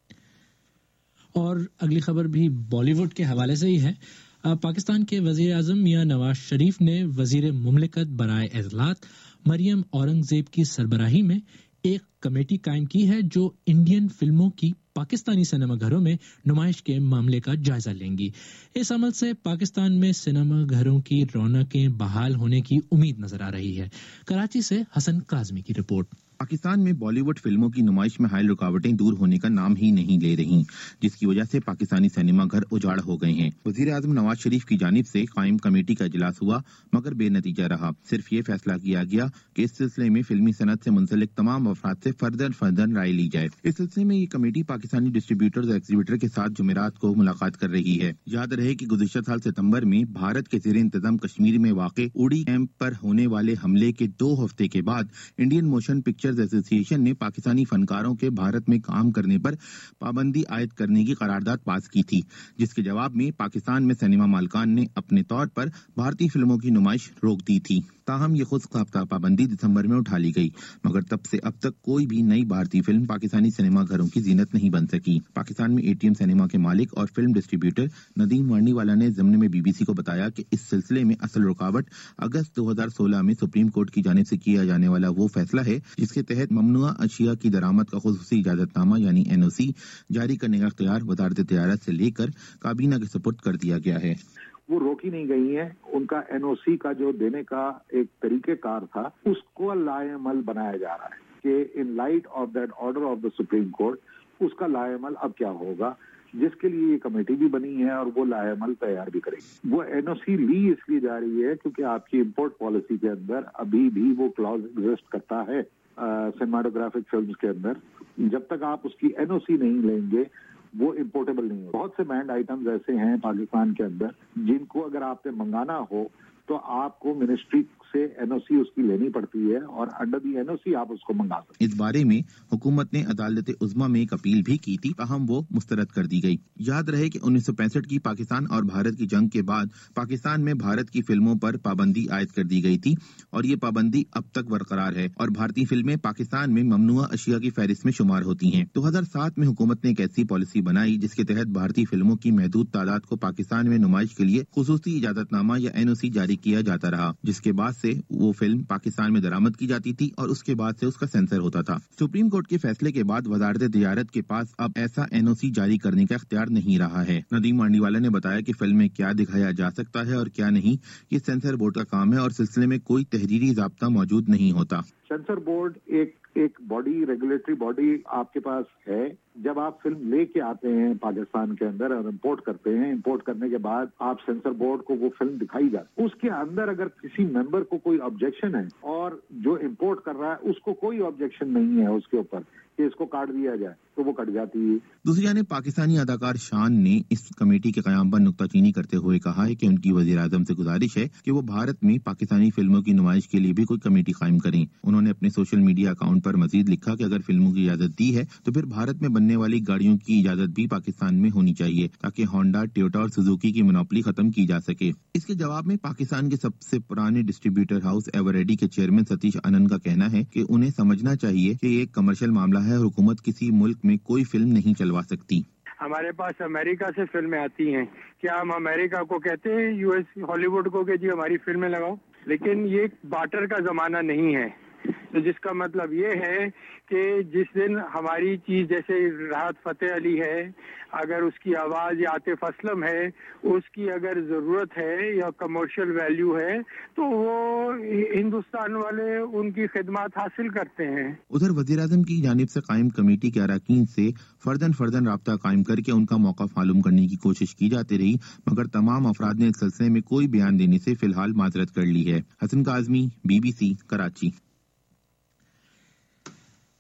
اور اگلی خبر بھی بالی ووڈ کے حوالے سے ہی ہے۔ پاکستان کے وزیر اعظم میاں نواز شریف نے وزیر مملکت برائے اطلاعات مریم اورنگزیب کی سربراہی میں ایک کمیٹی قائم کی ہے جو انڈین فلموں کی پاکستانی سینما گھروں میں نمائش کے معاملے کا جائزہ لیں گی۔ اس عمل سے پاکستان میں سینما گھروں کی رونقیں بحال ہونے کی امید نظر آ رہی ہے۔ کراچی سے حسن کاظمی کی رپورٹ۔ پاکستان میں بالی ووڈ فلموں کی نمائش میں حائل رکاوٹیں دور ہونے کا نام ہی نہیں لے رہی، جس کی وجہ سے پاکستانی سینما گھر اجاڑ ہو گئے ہیں۔ وزیر اعظم نواز شریف کی جانب سے قائم کمیٹی کا اجلاس ہوا مگر بے نتیجہ رہا۔ صرف یہ فیصلہ کیا گیا کہ اس سلسلے میں فلمی صنعت سے منسلک تمام افراد سے فرداً رائے لی جائے۔ اس سلسلے میں یہ کمیٹی پاکستانی ڈسٹریبیوٹرز اور ایگزیبیٹر کے ساتھ جمعرات کو ملاقات کر رہی ہے۔ یاد رہے کہ گزشتہ سال ستمبر میں بھارت کے زیر انتظام کشمیر میں واقع اوڑی کیمپ پر ہونے والے حملے کے 2 ہفتے کے بعد انڈین موشن پکچرز ایسوسی ایشن نے پاکستانی فنکاروں کے بھارت میں کام کرنے پر پابندی عائد کرنے کی قرارداد پاس کی تھی، جس کے جواب میں پاکستان میں سینما مالکان نے اپنے طور پر بھارتی فلموں کی نمائش روک دی تھی۔ تاہم یہ خود ساختہ پابندی دسمبر میں اٹھا لی گئی، مگر تب سے اب تک کوئی بھی نئی بھارتی فلم پاکستانی سینما گھروں کی زینت نہیں بن سکی۔ پاکستان میں ATM سینما کے مالک اور فلم ڈسٹریبیوٹر ندیم وارنی والا نے ضمن میں BBC کو بتایا کہ اس سلسلے میں اصل رکاوٹ اگست 2016 میں سپریم کورٹ کی جانب سے کیا جانے والا وہ فیصلہ ہے جس کے تحت ممنوعہ اشیاء کی درآمد کا خصوصی اجازت نامہ یعنی NOC جاری کرنے کا اختیار وزارت تجارت سے لے کر کابینہ کے سپرد کر دیا گیا ہے۔ وہ روکی نہیں گئی ہیں، ان کا NOC کا جو دینے کا ایک طریقہ کار تھا اس کو لائعمل بنایا جا رہا ہے کہ in light of that order of the supreme court اس کا لائعمل اب کیا ہوگا، جس کے لیے یہ کمیٹی بھی بنی ہے اور وہ لائعمل تیار بھی کرے گی۔ وہ NOC لی اس لیے جا رہی ہے کیونکہ آپ کی امپورٹ پالیسی کے اندر ابھی بھی وہ کلاز ایگزسٹ کرتا ہے سینماٹوگرافک فلمز کے اندر، جب تک آپ اس کی NOC نہیں لیں گے وہ امپورٹیبل نہیں ہے۔ بہت سے بینڈ آئٹمز ایسے ہیں پاکستان کے اندر جن کو اگر آپ نے منگانا ہو تو آپ کو منسٹری سے NOC اس کی لینی پڑتی ہے اور انڈر دی NOC آپ اس کو منگا سکتے۔ اس بارے میں حکومت نے عدالت عظمیٰ میں ایک اپیل بھی کی تھی، تاہم وہ مسترد کر دی گئی۔ یاد رہے کہ 1965 کی پاکستان اور بھارت کی جنگ کے بعد پاکستان میں بھارت کی فلموں پر پابندی عائد کر دی گئی تھی اور یہ پابندی اب تک برقرار ہے اور بھارتی فلمیں پاکستان میں ممنوعہ اشیاء کی فہرست میں شمار ہوتی ہیں۔ 2007 میں حکومت نے ایک ایسی پالیسی بنائی جس کے تحت بھارتی فلموں کی محدود تعداد کو پاکستان میں نمائش کے لیے خصوصی اجازت نامہ یا NOC جاری کیا جاتا رہا، جس کے بعد سے وہ فلم پاکستان میں درآمد کی جاتی تھی اور اس کے بعد سے اس کا سینسر ہوتا تھا۔ سپریم کورٹ کے فیصلے کے بعد وزارت تجارت کے پاس اب ایسا NOC جاری کرنے کا اختیار نہیں رہا ہے۔ ندیم وارنی والا نے بتایا کہ فلم میں کیا دکھایا جا سکتا ہے اور کیا نہیں یہ سینسر بورڈ کا کام ہے اور سلسلے میں کوئی تحریری ضابطہ موجود نہیں ہوتا۔ سینسر بورڈ ایک باڈی، ریگولیٹری باڈی آپ کے پاس ہے۔ جب آپ فلم لے کے آتے ہیں پاکستان کے اندر اور امپورٹ کرتے ہیں، امپورٹ کرنے کے بعد آپ سینسر بورڈ کو وہ فلم دکھائی جاتی ہے، اس کے اندر اگر کسی ممبر کو کوئی آبجیکشن ہے اور جو امپورٹ کر رہا ہے اس کو کوئی آبجیکشن نہیں ہے اس کے اوپر کہ اس کو کاٹ دیا جائے تو وہ کٹ جاتی ہے۔ دوسری جانب پاکستانی اداکار شان نے اس کمیٹی کے قیام پر نکتہ چینی کرتے ہوئے کہا ہے کہ ان کی وزیر اعظم سے گزارش ہے کہ وہ بھارت میں پاکستانی فلموں کی نمائش کے لیے بھی کوئی کمیٹی قائم کریں۔ انہوں نے اپنے سوشل میڈیا اکاؤنٹ پر مزید لکھا کہ اگر فلموں کی اجازت دی ہے تو پھر بھارت میں بننے والی گاڑیوں کی اجازت بھی پاکستان میں ہونی چاہیے تاکہ ہونڈا، ٹویوٹا اور سوزوکی کی منوپلی ختم کی جا سکے۔ اس کے جواب میں پاکستان کے سب سے پرانے ڈسٹریبیوٹر ہاؤس ایوریڈی کے چیئرمین ستیش آنند کا کہنا ہے کہ انہیں سمجھنا چاہیے کہ یہ ایک کمرشل معاملہ ہے اور حکومت کسی ملک میں کوئی فلم نہیں چلوا سکتی۔ ہمارے پاس امریکہ سے فلمیں آتی ہیں، کیا ہم امریکہ کو کہتے ہیں US ہالی ووڈ کو کہ جی ہماری فلمیں لگاؤ؟ لیکن یہ بارٹر کا زمانہ نہیں ہے، تو جس کا مطلب یہ ہے کہ جس دن ہماری چیز جیسے راحت فتح علی ہے، اگر اس کی آواز یا عاطف اسلم ہے، اس کی اگر ضرورت ہے یا کمرشل ویلیو ہے تو وہ ہندوستان والے ان کی خدمات حاصل کرتے ہیں۔ ادھر وزیر اعظم کی جانب سے قائم کمیٹی کے اراکین سے فرداً رابطہ قائم کر کے ان کا موقف معلوم کرنے کی کوشش کی جاتی رہی، مگر تمام افراد نے اس سلسلے میں کوئی بیان دینے سے فی الحال معذرت کر لی ہے۔ حسن کاظمی، BBC کراچی۔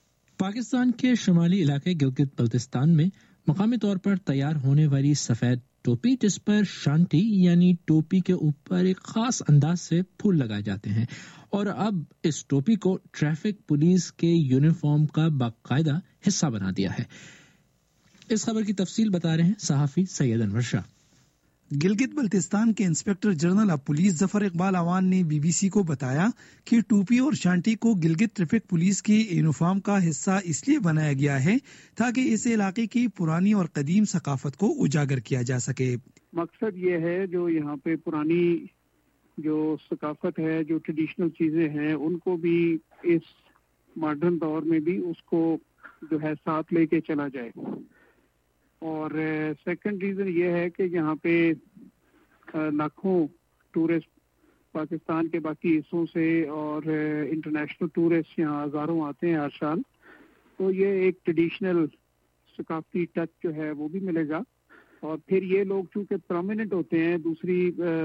پاکستان کے شمالی علاقے گلگت بلتستان میں مقامی طور پر تیار ہونے والی سفید ٹوپی جس پر شانٹی یعنی ٹوپی کے اوپر ایک خاص انداز سے پھول لگائے جاتے ہیں، اور اب اس ٹوپی کو ٹریفک پولیس کے یونیفارم کا باقاعدہ حصہ بنا دیا ہے۔ اس خبر کی تفصیل بتا رہے ہیں صحافی سید انور شاہ۔ گلگت بلتستان کے inspector general of police Zafar Iqbal Awan نے بی بی سی کو بتایا کہ ٹوپی اور شانٹی کو گلگت ٹریفک پولیس کی یونیفارم کا حصہ اس لیے بنایا گیا ہے تاکہ اس علاقے کی پرانی اور قدیم ثقافت کو اجاگر کیا جا سکے۔ مقصد یہ ہے جو یہاں پہ پرانی جو ثقافت ہے، جو ٹریڈیشنل چیزیں ہیں، ان کو بھی اس ماڈرن دور میں بھی اس کو جو ہے ساتھ لے کے چلا جائے۔ اور سیکنڈ ریزن یہ ہے کہ یہاں پہ لاکھوں ٹورسٹ پاکستان کے باقی حصوں سے اور انٹرنیشنل ٹورسٹ یہاں ہزاروں آتے ہیں ہر سال، تو یہ ایک ٹریڈیشنل ثقافتی ٹچ جو ہے وہ بھی ملے گا۔ اور پھر یہ لوگ چونکہ پرومیننٹ ہوتے ہیں، دوسری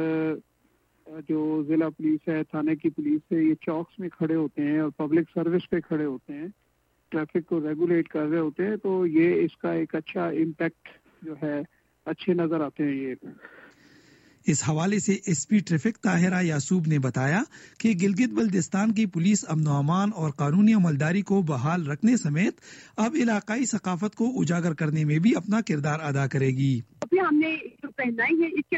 جو ضلع پولیس ہے، تھانے کی پولیس ہے، یہ چوکس میں کھڑے ہوتے ہیں اور پبلک سروس پہ کھڑے ہوتے ہیں، ٹریفک کو ریگولیٹ کر رہے ہوتے ہیں، تو یہ اس کا ایک اچھا امپیکٹ جو ہے اچھے نظر آتے ہیں۔ یہ اس حوالے سے S P traffic Tahira Yasub نے بتایا کہ گلگت بلتستان کی پولیس امن و امان اور قانونی عملداری کو بحال رکھنے سمیت اب علاقائی ثقافت کو اجاگر کرنے میں بھی اپنا کردار ادا کرے گی۔ ابھی ہم نے جو پہنائی ہے اس کے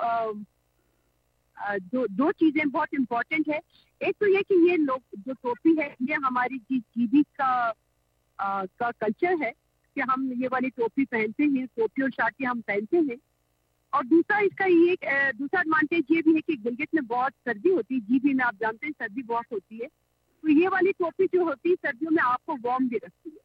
دو چیزیں بہت امپورٹنٹ ہے۔ ایک تو یہ کہ یہ لوگ جو ٹوپی ہے یہ ہماری جی بی کا کلچر ہے کہ ہم یہ والی ٹوپی پہنتے ہیں، ٹوپی اور شارٹی ہم پہنتے ہیں۔ اور دوسرا اس کا یہ دوسرا ایڈوانٹیج یہ بھی ہے کہ گلگت میں بہت سردی ہوتی ہے، جی بی میں آپ جانتے ہیں سردی بہت ہوتی ہے، تو یہ والی ٹوپی جو ہوتی ہے سردیوں میں آپ کو وارم بھی رکھتی ہے۔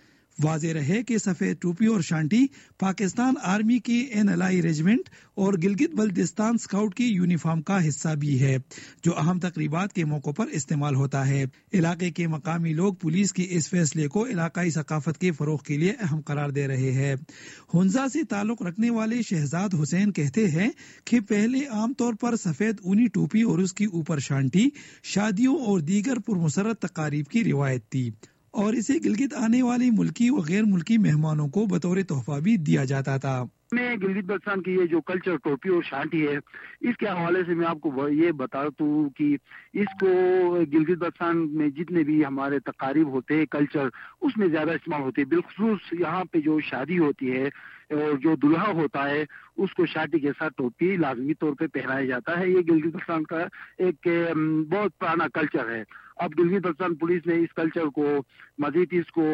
واضح رہے کہ سفید ٹوپی اور شانٹی پاکستان آرمی کی NLI ریجمنٹ اور گلگت بلتستان اسکاؤٹ کی یونیفارم کا حصہ بھی ہے، جو اہم تقریبات کے موقع پر استعمال ہوتا ہے۔ علاقے کے مقامی لوگ پولیس کے اس فیصلے کو علاقائی ثقافت کے فروغ کے لیے اہم قرار دے رہے ہیں۔ ہنزا سے تعلق رکھنے والے شہزاد حسین کہتے ہیں کہ پہلے عام طور پر سفید اونی ٹوپی اور اس کے اوپر شانٹی شادیوں اور دیگر پرمسرت تقاریب کی روایت تھی، اور اسے گلگت آنے والی ملکی و غیر ملکی مہمانوں کو بطور تحفہ بھی دیا جاتا تھا۔ میں گلگت بلتستان کی یہ جو کلچر ٹوپی اور شانٹی ہے، اس کے حوالے سے میں آپ کو یہ بتا دوں کہ اس کو گلگت بلتستان میں جتنے بھی ہمارے تقاریب ہوتے ہیں کلچر، اس میں زیادہ استعمال ہوتے ہیں۔ بالخصوص یہاں پہ جو شادی ہوتی ہے اور جو دلہا ہوتا ہے اس کو شادی کے ساتھ ٹوپی لازمی طور پہ پہنایا جاتا ہے۔ یہ گلگت بلتستان کا ایک بہت پرانا کلچر ہے۔ اب گلگت بلتستان پولیس نے اس کلچر کو مزید اس کو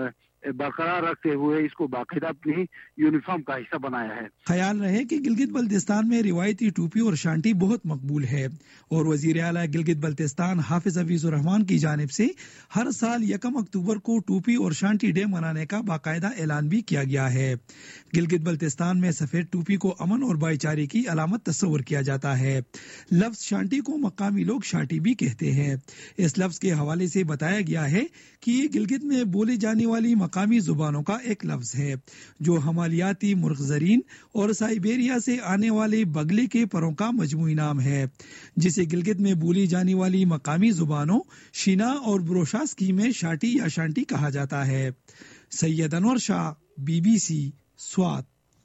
برقرار رکھتے ہوئے اس کو باقاعدہ اپنی یونیفارم کا حصہ بنایا ہے۔ خیال رہے کہ گلگت بلتستان میں روایتی ٹوپی اور شانٹی بہت مقبول ہے، اور وزیر اعلیٰ گلگت بلتستان حافظ حفیظ الرحمان کی جانب سے ہر سال 1 اکتوبر کو ٹوپی اور شانٹی ڈے منانے کا باقاعدہ اعلان بھی کیا گیا ہے۔ گلگت بلتستان میں سفید ٹوپی کو امن اور بھائی چارے کی علامت تصور کیا جاتا ہے۔ لفظ شانٹی کو مقامی لوگ شاٹی بھی کہتے ہیں۔ اس لفظ کے حوالے سے بتایا گیا ہے کہ یہ گلگت میں بولی جانے والی مقامی زبانوں کا ایک لفظ ہے، جو ہمالیاتی مرغ زرین اور سائبیریا سے آنے والے بگلے کے پروں کا مجموعی نام ہے، جسے گلگت میں بولی جانے والی مقامی زبانوں شینا اور بروشاسکی میں شاٹی یا شانٹی کہا جاتا ہے۔ سید انور شاہ، BBC سوات۔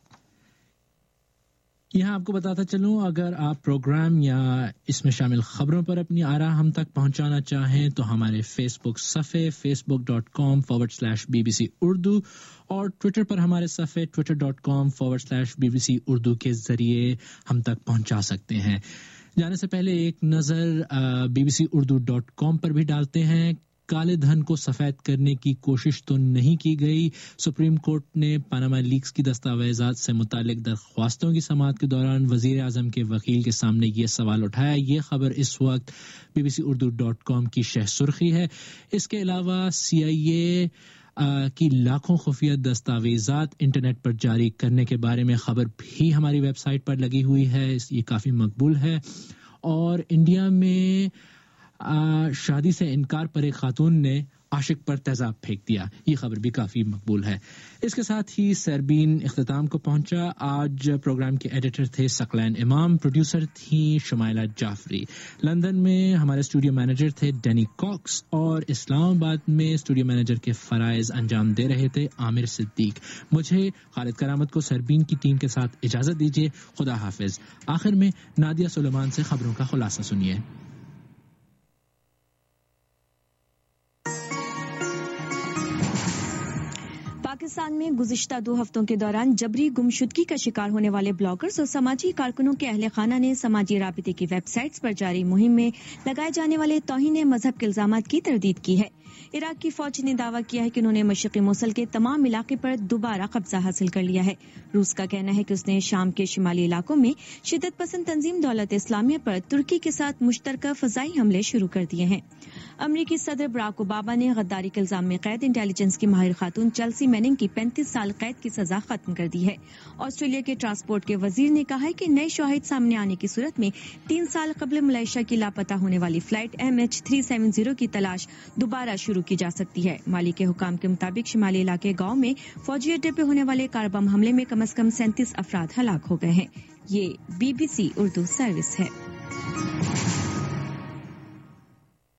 یہاں آپ کو بتاتا چلوں، اگر آپ پروگرام یا اس میں شامل خبروں پر اپنی آراء ہم تک پہنچانا چاہیں تو ہمارے فیس بک صفحے facebook.com/BBC اردو اور ٹویٹر پر ہمارے صفحے twitter.com/BBC اردو کے ذریعے ہم تک پہنچا سکتے ہیں۔ جانے سے پہلے ایک نظر bbcurdu.com پر بھی ڈالتے ہیں۔ کالے دھن کو سفید کرنے کی کوشش تو نہیں کی گئی۔ سپریم کورٹ نے پاناما لیکس کی دستاویزات سے متعلق درخواستوں کی سماعت کے دوران وزیر اعظم کے وکیل کے سامنے یہ سوال اٹھایا۔ یہ خبر اس وقت bbcurdu.com کی شہ سرخی ہے۔ اس کے علاوہ CIA کی لاکھوں خفیہ دستاویزات انٹرنیٹ پر جاری کرنے کے بارے میں خبر بھی ہماری ویب سائٹ پر لگی ہوئی ہے، یہ کافی مقبول ہے۔ اور انڈیا میں शादी से इनकार पर एक खातून ने आशिक पर तेजाब फेंक दिया। ये खबर भी काफी मकबूल है। इसके साथ ही सरबीन इख्तिताम को पहुंचा। आज प्रोग्राम के एडिटर थे सकलैन इमाम, प्रोड्यूसर थी शुमाइला जाफरी, लंदन में हमारे स्टूडियो मैनेजर थे डेनी कॉक्स और इस्लामाबाद में स्टूडियो मैनेजर के फराइज अंजाम दे रहे थे आमिर सिद्दीक। मुझे खालिद करामत को सरबीन की टीम के साथ इजाजत दीजिए। खुदा हाफिज। आखिर में नादिया सुलेमान से खबरों का खुलासा सुनिए। पाकिस्तान में गुज़िश्ता 2 हफ्तों के दौरान जबरी गुमशुदगी का शिकार होने वाले ब्लॉगर्स और समाजी कारकुनों के अहले खाना ने समाजी राबिते की वेबसाइट्स पर जारी मुहिम में लगाए जाने वाले तौहीन मजहब के इल्जामात की तरदीद की है। इराक की फौज ने दावा किया है कि उन्होंने मशरिकी मोसल के तमाम इलाके पर दोबारा कब्जा हासिल कर लिया है। रूस का कहना है कि उसने शाम के शिमाली इलाकों में शिद्दत पसंद तंजीम दौलत इस्लामिया पर तुर्की के साथ मुश्तरका फजाई हमले शुरू कर दिए हैं। अमरीकी सदर बराक ओबामा ने गद्दारी के इल्जाम में कैद इंटेलिजेंस की माहिर खातून चेल्सी मैनिंग की 35 साल कैद की सजा खत्म कर दी है। ऑस्ट्रेलिया के ट्रांसपोर्ट के वजीर ने कहा है कि नए शवाहिद सामने आने की सूरत में 3 साल कबल मलेशिया की लापता होने वाली फ्लाइट MH370 की तलाश दोबारा शुरू की जा सकती है। माली के हुकाम के मुताबिक शिमाली इलाके गांव में फौजी अड्डे पे होने वाले कार बम हमले में कम से कम 37 अफराद हलाक हो गए हैं। ये BBC उर्दू सर्विस है।